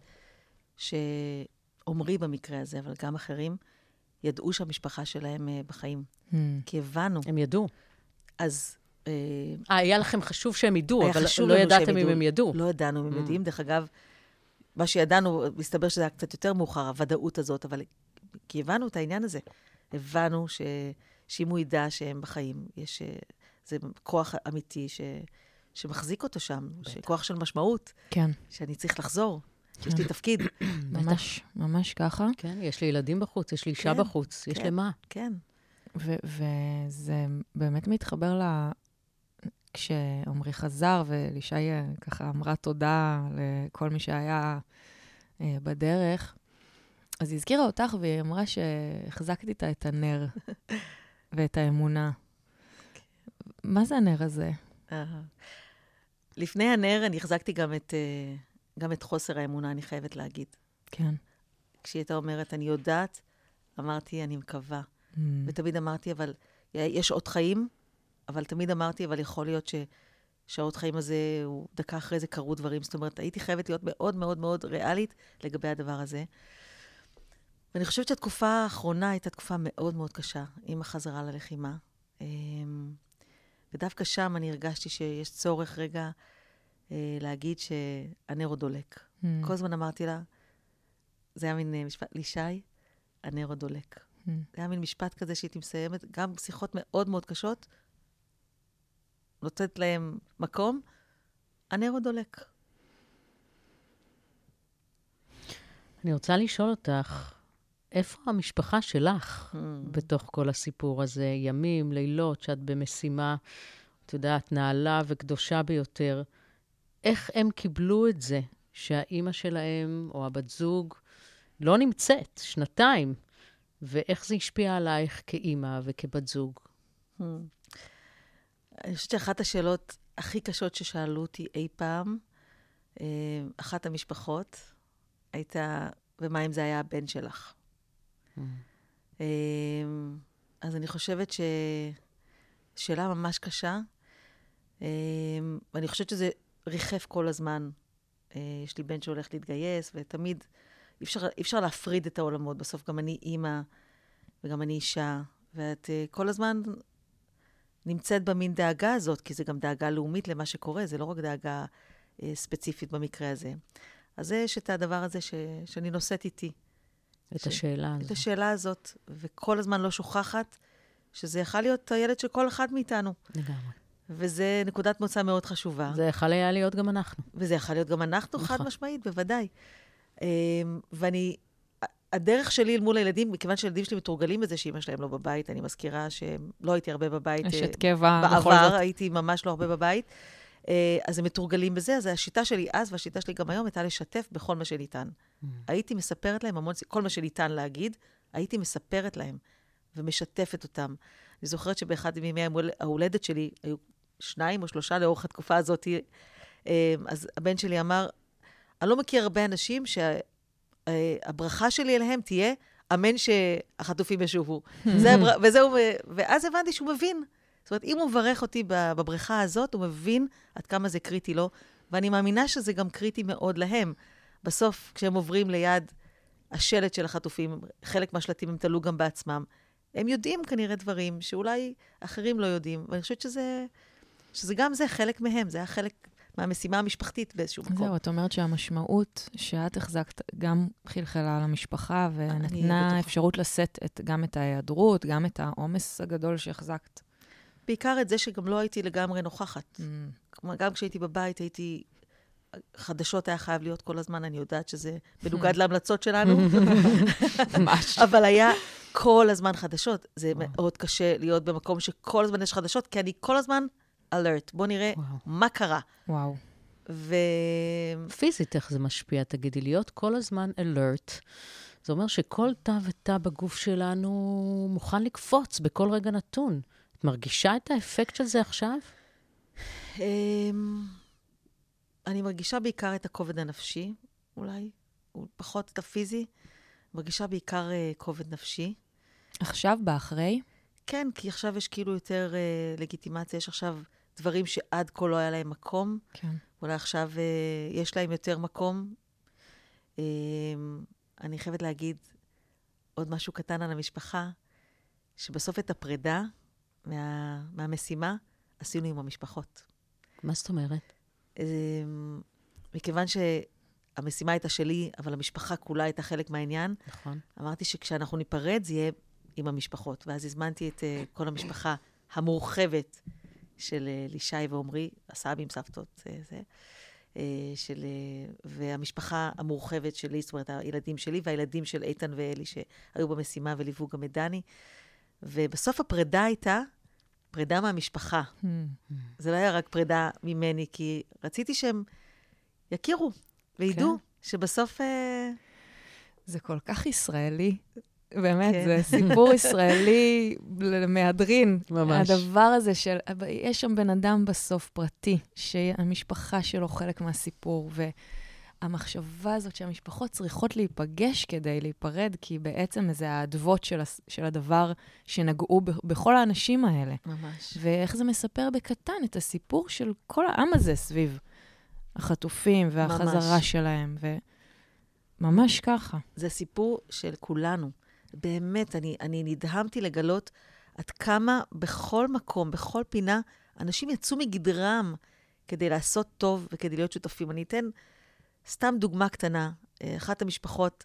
שעומרי במקרה הזה, אבל גם אחרים, ידעו שהמשפחה שלהם אה, בחיים. hmm, כי הבנו. הם ידעו. אז אה, אה, היה לכם חשוב שהם ידעו, היה אבל חשוב לא לנו שהם ידעתם אם ידעו. הם ידעו. לא ידענו אם הם Mm. יודעים. דרך אגב, מה שידענו, מסתבר שזה היה קצת יותר מאוחר, הוודאות הזאת, אבל כי הבנו את העניין הזה. הבנו ש... שאם הוא ידע שהם בחיים, יש... אה, זה כוח אמיתי ש... שמחזיק אותו שם, כוח של משמעות, כן, שאני צריך לחזור, שיש לי תפקיד. ממש, ממש ככה. כן, יש לי ילדים בחוץ, יש לי אישה כן, בחוץ, יש כן. למה. כן. ו- וזה באמת מתחבר ל... כשעומרי חזר, ולישי ככה אמרה תודה לכל מי שהיה אה, בדרך, אז היא הזכירה אותך, והיא אמרה שהחזקתי איתה את הנר ואת האמונה. מה זה הנר הזה? אהה. לפני הנר אני החזקתי גם את, אה, גם את חוסר האמונה, אני חייבת להגיד. כן. כשהיא הייתה אומרת, אני יודעת, אמרתי, אני מקווה. Mm. ותמיד אמרתי, אבל יש עוד חיים, אבל תמיד אמרתי, אבל יכול להיות ש, שהעוד חיים הזה, הוא דקה אחרי זה קרו דברים. זאת אומרת, הייתי חייבת להיות מאוד מאוד מאוד ריאלית לגבי הדבר הזה. ואני חושבת שהתקופה האחרונה הייתה תקופה מאוד מאוד קשה, עם החזרה ללחימה. אמ, ודווקא שם אני הרגשתי שיש צורך רגע אה, להגיד שהנר עוד דולק. Mm. כל הזמן אמרתי לה, זה היה מין אה, משפט, לישי, הנר עוד דולק. Mm. זה היה מין משפט כזה שהייתי מסיימת, גם שיחות מאוד מאוד קשות, נותנת להם מקום, הנר עוד דולק. אני רוצה לשאול אותך, איפה המשפחה שלך Mm. בתוך כל הסיפור הזה? ימים, לילות, שאת במשימה, את יודעת, נעלה וקדושה ביותר. איך הם קיבלו את זה שהאימא שלהם או הבת זוג לא נמצאת שנתיים? ואיך זה השפיע עלייך כאימא וכבת זוג? Hmm. אני חושבת שאחת השאלות הכי קשות ששאלו אותי אי פעם, אה, אחת המשפחות, הייתה, ומה אם זה היה הבן שלך? Mm. אה, אז אני חושבת ש... שאלה ממש קשה, אה, ואני חושבת שזה ריחף כל הזמן. אה, יש לי בן שהולך להתגייס, ותמיד אי אפשר, אי אפשר להפריד את העולמות. בסוף גם אני אימא, וגם אני אישה, ואת uh, כל הזמן נמצאת במין דאגה הזאת, כי זה גם דאגה לאומית למה שקורה, זה לא רק דאגה uh, ספציפית במקרה הזה. אז יש את הדבר הזה ש, שאני נושאת איתי. את ש... השאלה את הזו. השאלה הזאת, וכל הזמן לא שוכחת, שזה יכול להיות הילד של כל אחד מאיתנו. לגמרי. וזה נקודת מוצא מאוד חשובה. זה יכול היה להיות גם אנחנו. וזה יכול להיות גם אנחנו, נכון. חד משמעית, בוודאי. Um, ואני, הדרך שלי אל מול הילדים, מכיוון שהילדים שלי מתורגלים בזה שאמא שלהם לא בבית, אני מזכירה שלא הייתי הרבה בבית. אשת קבע, בכל בעבר זאת. הייתי ממש לא הרבה בבית. Uh, אז הם מתורגלים בזה, אז השיטה שלי אז, והשיטה שלי גם היום, הייתה לשתף בכל מה שניתן. Mm. הייתי מספרת להם המון, כל מה שניתן להגיד, הייתי מספרת להם ומשתפת אותם. אני זוכרת שבאחד מימי ההולדת שלי, היו שניים או שלושה לאורך התקופה הזאת, uh, אז הבן שלי אמר, אני לא מכיר הרבה אנשים שהברכה שלי אליהם תהיה, אמן שהחטופים ישובו. זה הבר... וזהו, ו... ואז הבנתי שהוא מבין. זאת אומרת, אם הוא מברך אותי בבריכה הזאת, הוא מבין עד כמה זה קריטי לו, ואני מאמינה שזה גם קריטי מאוד להם. בסוף, כשהם עוברים ליד השלט של החטופים, חלק מהשלטים הם תלו גם בעצמם, הם יודעים כנראה דברים שאולי אחרים לא יודעים, ואני חושבת שזה, שזה גם זה חלק מהם, זה היה חלק מהמשימה המשפחתית באיזשהו מקום. זהו, את אומרת שהמשמעות שאת החזקת גם חלחלה למשפחה, ונתנה אפשרות לשאת את, גם את ההיעדרות, גם את העומס הגדול שהחזקת. בעיקר את זה שגם לא הייתי לגמרי נוכחת. Mm. גם כשהייתי בבית, הייתי... חדשות היה חייב להיות כל הזמן, אני יודעת שזה מנוגד להמלצות שלנו. ממש. אבל היה כל הזמן חדשות. זה מאוד קשה להיות במקום שכל הזמן יש חדשות, כי אני כל הזמן alert. בוא נראה מה קרה. וואו. ו... פיזית, איך זה משפיע? תגידי, להיות כל הזמן alert. זה אומר שכל תא ותא בגוף שלנו מוכן לקפוץ בכל רגע נתון. את מרגישה את האפקט של זה עכשיו? אני מרגישה בעיקר את הכובד הנפשי, אולי, פחות את הפיזי. מרגישה בעיקר uh, כובד נפשי. עכשיו, באחרי? כן, כי עכשיו יש כאילו יותר uh, לגיטימציה, יש עכשיו דברים שעד כה לא היה להם מקום. כן. אולי עכשיו uh, יש להם יותר מקום. Uh, אני חייבת להגיד עוד משהו קטן על המשפחה, שבסוף את הפרידה מה, מהמשימה עשינו עם המשפחות. מה זאת אומרת? מכיוון שהמשימה הייתה שלי, אבל המשפחה כולה הייתה חלק מהעניין. נכון. אמרתי שכשאנחנו ניפרד, זה יהיה עם המשפחות. ואז הזמנתי את uh, כל המשפחה המורחבת של uh, לישי ועומרי, הסבים, סבתות, uh, זה, uh, של, uh, והמשפחה המורחבת שלי, זאת אומרת, הילדים שלי והילדים של איתן ואלי, שהיו במשימה וליוו גם את דני. ובסוף הפרידה הייתה, פרידה מהמשפחה. Hmm. זה לא היה רק פרידה ממני, כי רציתי שהם יכירו וידעו כן. שבסוף... זה כל כך ישראלי. באמת, כן. זה סיפור ישראלי למהדרין. ממש. הדבר הזה של... יש שם בן אדם בסוף פרטי, שהמשפחה שלו חלק מהסיפור, והמחשבה הזאת שהמשפחות צריכות להיפגש כדי להיפרד, כי בעצם זה העדבות של, של הדבר שנגעו ב, בכל האנשים האלה. ממש. ואיך זה מספר בקטן את הסיפור של כל העם הזה סביב החטופים והחזרה ממש. שלהם, וממש ככה. זה סיפור של כולנו. באמת, אני, אני נדהמתי לגלות עד כמה בכל מקום, בכל פינה, אנשים יצאו מגדרם כדי לעשות טוב וכדי להיות שותפים. אני אתן סתם דוגמה קטנה. אחת המשפחות,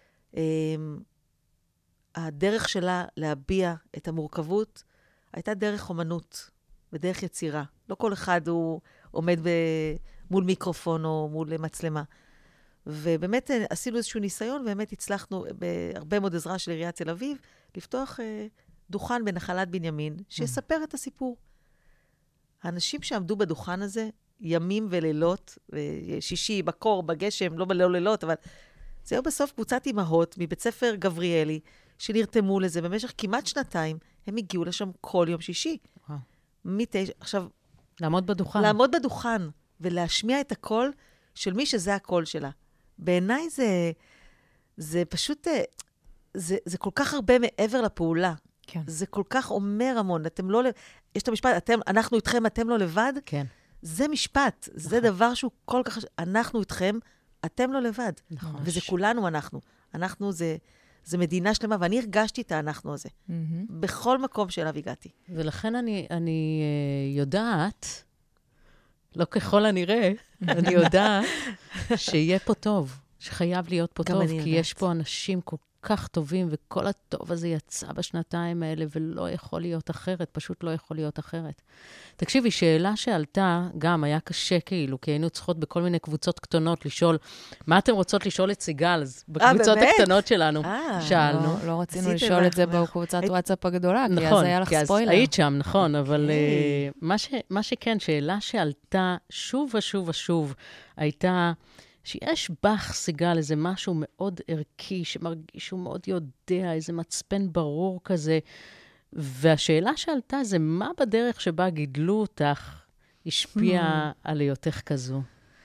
הדרך שלה להביע את המורכבות, הייתה דרך אומנות ודרך יצירה. לא כל אחד הוא עומד ב, מול מיקרופון או מול מצלמה. ובאמת עשינו איזשהו ניסיון, ובאמת הצלחנו בהרבה מאוד עזרה של עיריית תל אביב, לפתוח אה, דוכן בנחלת בנימין, שיספר את הסיפור. האנשים שעמדו בדוכן הזה, ימים ולילות, שישי, בקור, בגשם, לא בלילות לילות, אבל זהו בסוף קבוצת אימהות מבית ספר גבריאלי, שנרתמו לזה במשך כמעט שנתיים, הם הגיעו לשם כל יום שישי. וואו. מתש... עכשיו... לעמוד בדוכן. לעמוד בדוכן, ולהשמיע את הקול של מי שזה הקול שלה. בעיניי זה, זה פשוט, זה, זה כל כך הרבה מעבר לפעולה. כן. זה כל כך אומר המון. אתם לא, יש את המשפט, אתם, אנחנו איתכם, אתם לא לבד. כן. זה משפט. נכון. זה דבר שהוא כל כך, אנחנו איתכם, אתם לא לבד. נכון. וזה כולנו אנחנו. אנחנו זה, זה מדינה שלמה, ואני הרגשתי את האנחנו הזה. Mm-hmm. בכל מקום שאליו הגעתי. ולכן אני, אני uh, יודעת, לא ככל הנראה, אני יודעת שיהיה פה טוב, שחייב להיות פה טוב, כי יודעת. יש פה אנשים כל כך טובים, וכל הטוב הזה יצא בשנתיים האלה, ולא יכול להיות אחרת, פשוט לא יכול להיות אחרת. תקשיבי, שאלה שעלתה, גם היה קשה כאילו, כי היינו צריכות בכל מיני קבוצות קטנות לשאול, מה אתם רוצות לשאול את סיגל? אז בקבוצות הקטנות שלנו שאלנו. לא, לא רצינו לשאול את זה בקבוצת וואטסאפ הגדולה, כי אז היה לך ספוילר. היית שם, נכון, אבל מה שכן, שאלה שעלתה שוב ושוב ושוב, הייתה... שיש בך, סיגל, איזה משהו מאוד ערכי, שמרגיש שהוא מאוד יודע, איזה מצפן ברור כזה. והשאלה שעלתה זה, מה בדרך שבה גידלו אותך השפיע על היותך כזו?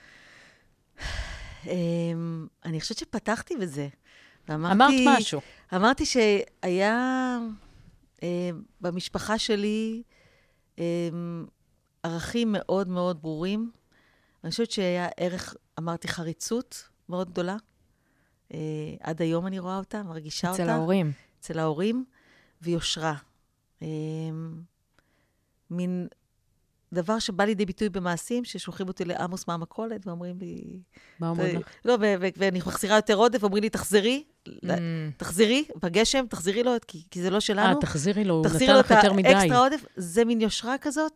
אני חושבת שפתחתי בזה. אמרת משהו. אמרתי שהיה במשפחה שלי ערכים מאוד מאוד ברורים. אני חושבת שהיה ערך, אמרתי, חריצות מאוד גדולה. אה, עד היום אני רואה אותה, מרגישה אצל אותה. אצל ההורים. אצל ההורים, ויושרה. אה, מין דבר שבא לידי ביטוי במעשים, ששולחים אותי לעמוס מהמכולת, ואומרים לי... מה אומרים לך? לא, ו- ו- ואני מחזירה יותר עודף, ואומרים לי, תחזרי, תחזירי, בגשם, תחזירי לו, כי, כי זה לא שלנו. אה, תחזירי לו, הוא תחזירי נתן לו לך את יותר מדי. האקסטרה עודף, זה מין יושרה כזאת,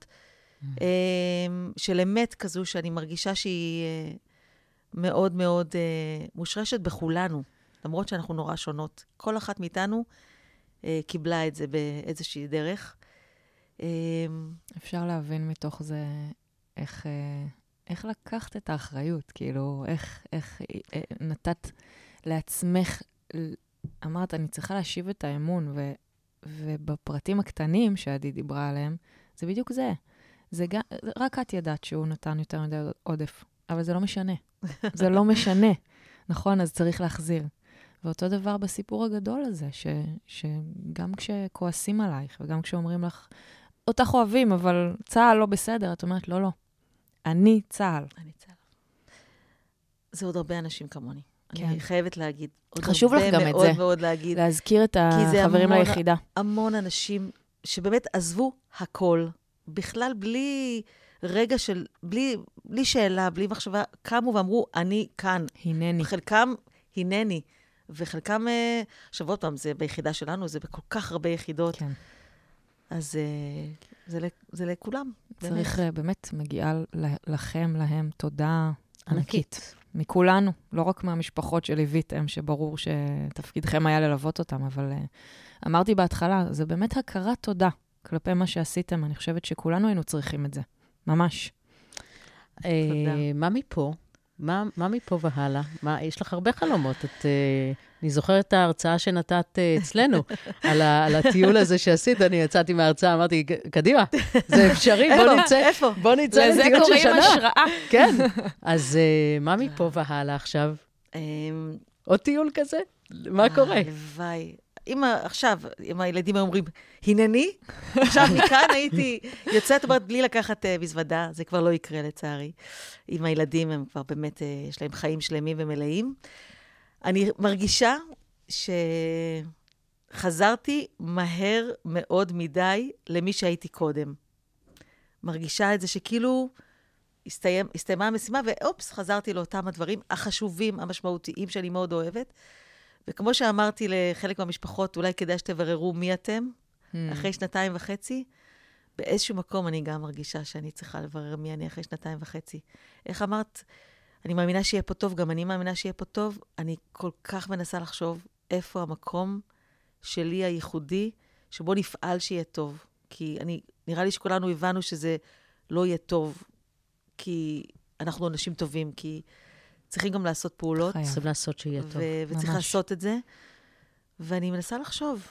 של אמת כזו, שאני מרגישה שהיא אה, מאוד מאוד אה, מושרשת בכולנו, למרות שאנחנו נורא שונות. כל אחת מאיתנו אה, קיבלה את זה באיזושהי דרך. אה, אפשר להבין מתוך זה איך, אה, איך לקחת את האחריות, כאילו, איך, איך אה, נתת לעצמך, אמרת, אני צריכה להשיב את האמון, ו, ובפרטים הקטנים שעדי דיברה עליהם, זה בדיוק זה. זה גם, רק את ידעת שהוא נתן יותר מדי עודף, אבל זה לא משנה. זה לא משנה. נכון, אז צריך להחזיר. ואותו דבר בסיפור הגדול הזה, ש, שגם כשכועסים עלייך, וגם כשאומרים לך, אותך אוהבים, אבל צהל לא בסדר, את אומרת, לא, לא. אני צהל. אני צהל. זה עוד הרבה אנשים כמוני. כן. אני חייבת להגיד. חשוב לך גם את זה. מאוד מאוד להגיד. להזכיר את החברים המון, ליחידה. המון אנשים שבאמת עזבו הכל, בכלל בלי רגע של, בלי, בלי שאלה, בלי מחשבה, קמו ואמרו, אני כאן. הנני. חלקם, הנני. וחלקם, עכשיו עוד פעם, זה ביחידה שלנו, זה בכל כך הרבה יחידות. כן. אז זה, זה לכולם. צריך באמת, באמת מגיעה לכם, להם, תודה ענקית. מכולנו, לא רק מהמשפחות שליוויתם, שברור שתפקידכם היה ללוות אותם, אבל uh, אמרתי בהתחלה, זה באמת הכרת תודה כלפי מה שעשיתם. אני חושבת שכולנו היינו צריכים את זה. ממש. תודה. מה מפה? מה, מה מפה והלאה? מה, יש לך הרבה חלומות. את, uh, אני זוכרת את ההרצאה שנתת uh, אצלנו, על, ה, על הטיול הזה שעשית. אני יצאתי מההרצאה, אמרתי, קדימה, זה אפשרי, בוא נצא, איפה? בוא נצא לטיול של שנה. לזה קוראים השראה. כן. אז uh, מה מפה והלאה עכשיו? עוד טיול כזה? מה קורה? הלוואי. עכשיו, אם הילדים אומרים, הנני, עכשיו מכאן הייתי יוצאת, אומרת, בלי לקחת uh, מזוודה, זה כבר לא יקרה לצערי. עם הילדים, הם כבר באמת, uh, יש להם חיים שלמים ומלאים. אני מרגישה שחזרתי מהר מאוד מדי למי שהייתי קודם. מרגישה את זה שכאילו הסתיים, הסתיימה המשימה, ואופס, חזרתי לאותם הדברים החשובים, המשמעותיים, שאני מאוד אוהבת. וכמו שאמרתי לחלק מהמשפחות, אולי כדאי שתבררו מי אתם, hmm. אחרי שנתיים וחצי, באיזשהו מקום אני גם מרגישה שאני צריכה לברר מי אני אחרי שנתיים וחצי. איך אמרת? אני מאמינה שיהיה פה טוב, גם אני מאמינה שיהיה פה טוב. אני כל כך מנסה לחשוב איפה המקום שלי הייחודי, שבו נפעל שיהיה טוב. כי אני, נראה לי שכולנו הבנו שזה לא יהיה טוב, כי אנחנו אנשים טובים, כי צריכים גם לעשות פעולות. צריכים לעשות שיהיה טוב. ו- וצריך לעשות את זה. ואני מנסה לחשוב.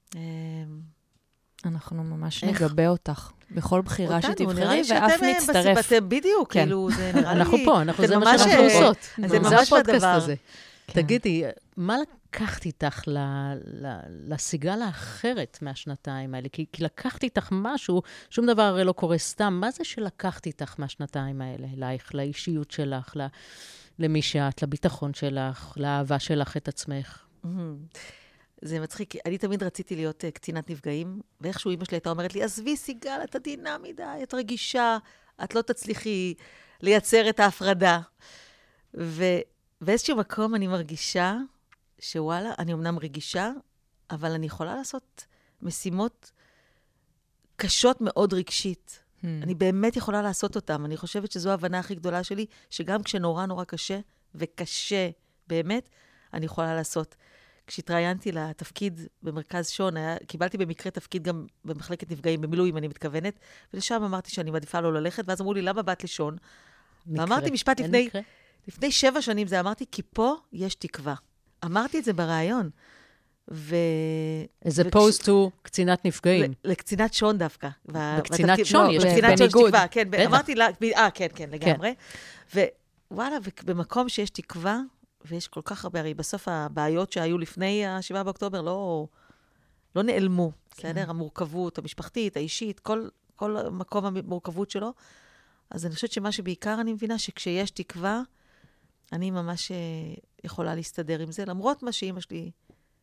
אנחנו ממש נגבה אותך, בכל בחירה שתבחרי, ואף אותנו, נצטרף. אתם בדיוק, כאילו, זה נראה לי... אנחנו פה, אנחנו זה מה שאנחנו עושות. זה ממש הדבר. תגידי, מה לקחת איתך לסיגל האחרת מהשנתיים האלה? כי לקחת איתך משהו, שום דבר הרי לא קורה סתם. מה זה שלקחת איתך מהשנתיים האלה, אלייך, לאישיות שלך, למי שאת, לביטחון שלך, לאהבה שלך את עצמך? זה מצחיק, אני תמיד רציתי להיות uh, קצינת נפגעים, ואיכשהו אמא שלי הייתה אומרת לי, עזבי סיגל, את עדינה מדי, את רגישה, את לא תצליחי לייצר את ההפרדה. ובאיזשהו מקום אני מרגישה שוואלה, אני אמנם רגישה, אבל אני יכולה לעשות משימות קשות מאוד רגשית. Hmm. אני באמת יכולה לעשות אותם. אני חושבת שזו ההבנה הכי גדולה שלי, שגם כשנורא נורא קשה, וקשה באמת, אני יכולה לעשות. כשהתראיינתי לתפקיד במרכז שון, היה, קיבלתי במקרה תפקיד גם במחלקת נפגעים, במילואים אני מתכוונת, ולשם אמרתי שאני מעדיפה לא ללכת, ואז אמרו לי, למה באת לשון? מקרה. ואמרתי משפט לפני, לפני שבע שנים, זה אמרתי, כי פה יש תקווה. אמרתי את זה ברעיון. ו... as opposed to קצינת נפגעים. לקצינת שון דווקא. בקצינת שון יש בניגוד. כן, אמרתי לה, אה, כן, כן, לגמרי. ווואלה, במקום שיש תקווה, ויש כל כך הרבה, הרי בסוף הבעיות שהיו לפני השבעה באוקטובר לא, לא נעלמו, בסדר? המורכבות, המשפחתית, האישית, כל, כל מקום המורכבות שלו. אז אני חושבת שמה שבעיקר אני מבינה, שכשיש תקווה, אני ממש יכולה להסתדר עם זה, למרות מה שאמא שלי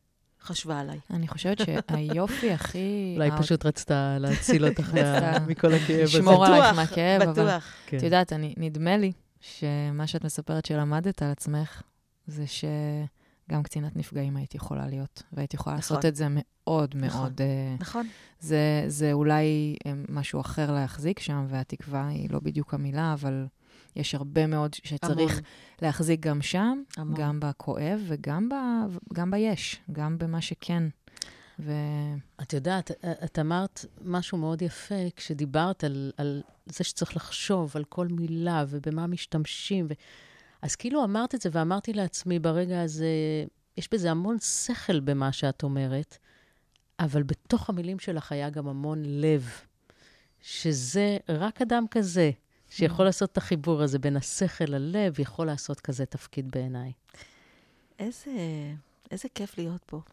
חשבה עליי. אני חושבת שהיופי הכי... אולי פשוט רצתה להציל אותך מכל הכאב הזה. לשמור עלייך מהכאב, אבל... בטוח. את יודעת, נדמה לי שמה שאת מספרת שלמדת על עצמך, זה שגם קצינת נפגעים היית יכולה להיות, והיית יכולה לעשות את זה מאוד מאוד... נכון. זה אולי משהו אחר להחזיק שם, והתקווה היא לא בדיוק המילה, אבל יש הרבה מאוד שצריך להחזיק גם שם, גם בכואב, וגם ביש, גם במה שכן. את יודעת, את אמרת משהו מאוד יפה, כשדיברת על זה שצריך לחשוב על כל מילה, ובמה משתמשים, אז כאילו אמרת את זה, ואמרתי לעצמי ברגע הזה, יש בזה המון שכל במה שאת אומרת, אבל בתוך המילים שלך היה גם המון לב, שזה רק אדם כזה, שיכול לעשות את החיבור הזה בין השכל ללב, יכול לעשות כזה תפקיד בעיניי. איזה, איזה כיף להיות פה.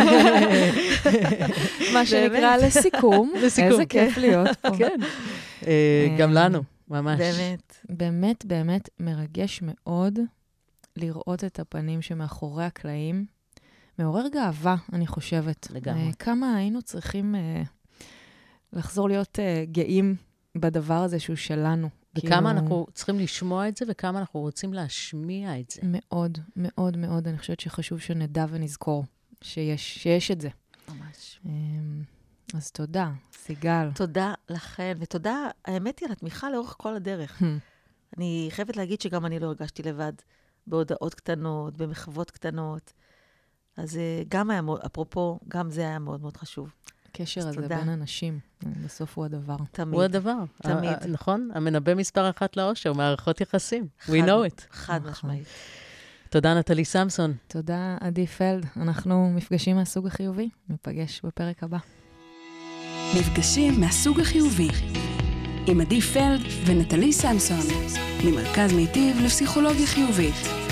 מה שנקרא לסיכום, איזה כיף להיות פה. כן, גם לנו, ממש. באמת. באמת, באמת מרגש מאוד לראות את הפנים שמאחורי הקלעים. מעורר גאווה, אני חושבת. לגמרי. כמה היינו צריכים לחזור להיות גאים בדבר הזה שהוא שלנו. וכמה אנחנו צריכים לשמוע את זה, וכמה אנחנו רוצים להשמיע את זה. מאוד, מאוד, מאוד. אני חושבת שחשוב שנדע ונזכור שיש, שיש את זה. ממש. אז תודה, סיגל. תודה לכן, ותודה, האמת היא, על התמיכה לאורך כל הדרך. אני חייבת להגיד שגם אני לא הרגשתי לבד, בהודעות קטנות, במחוות קטנות. אז גם היה, אפרופו, גם זה היה מאוד מאוד חשוב. הקשר הזה בין אנשים, בסוף הוא הדבר. תמיד. הוא הדבר. תמיד. נכון? המנבא מספר אחת לאושר, מערכות יחסים. We know it. חד משמעית. תודה, נטלי סמסון. תודה, עדי פלד. אנחנו מפגשים מהסוג החיובי. ניפגש בפרק הבא. מפגשים מהסוג החיובי. עם עדי פלד ונטלי סמסון. ממרכז מיטיב לפסיכולוגיה חיובית.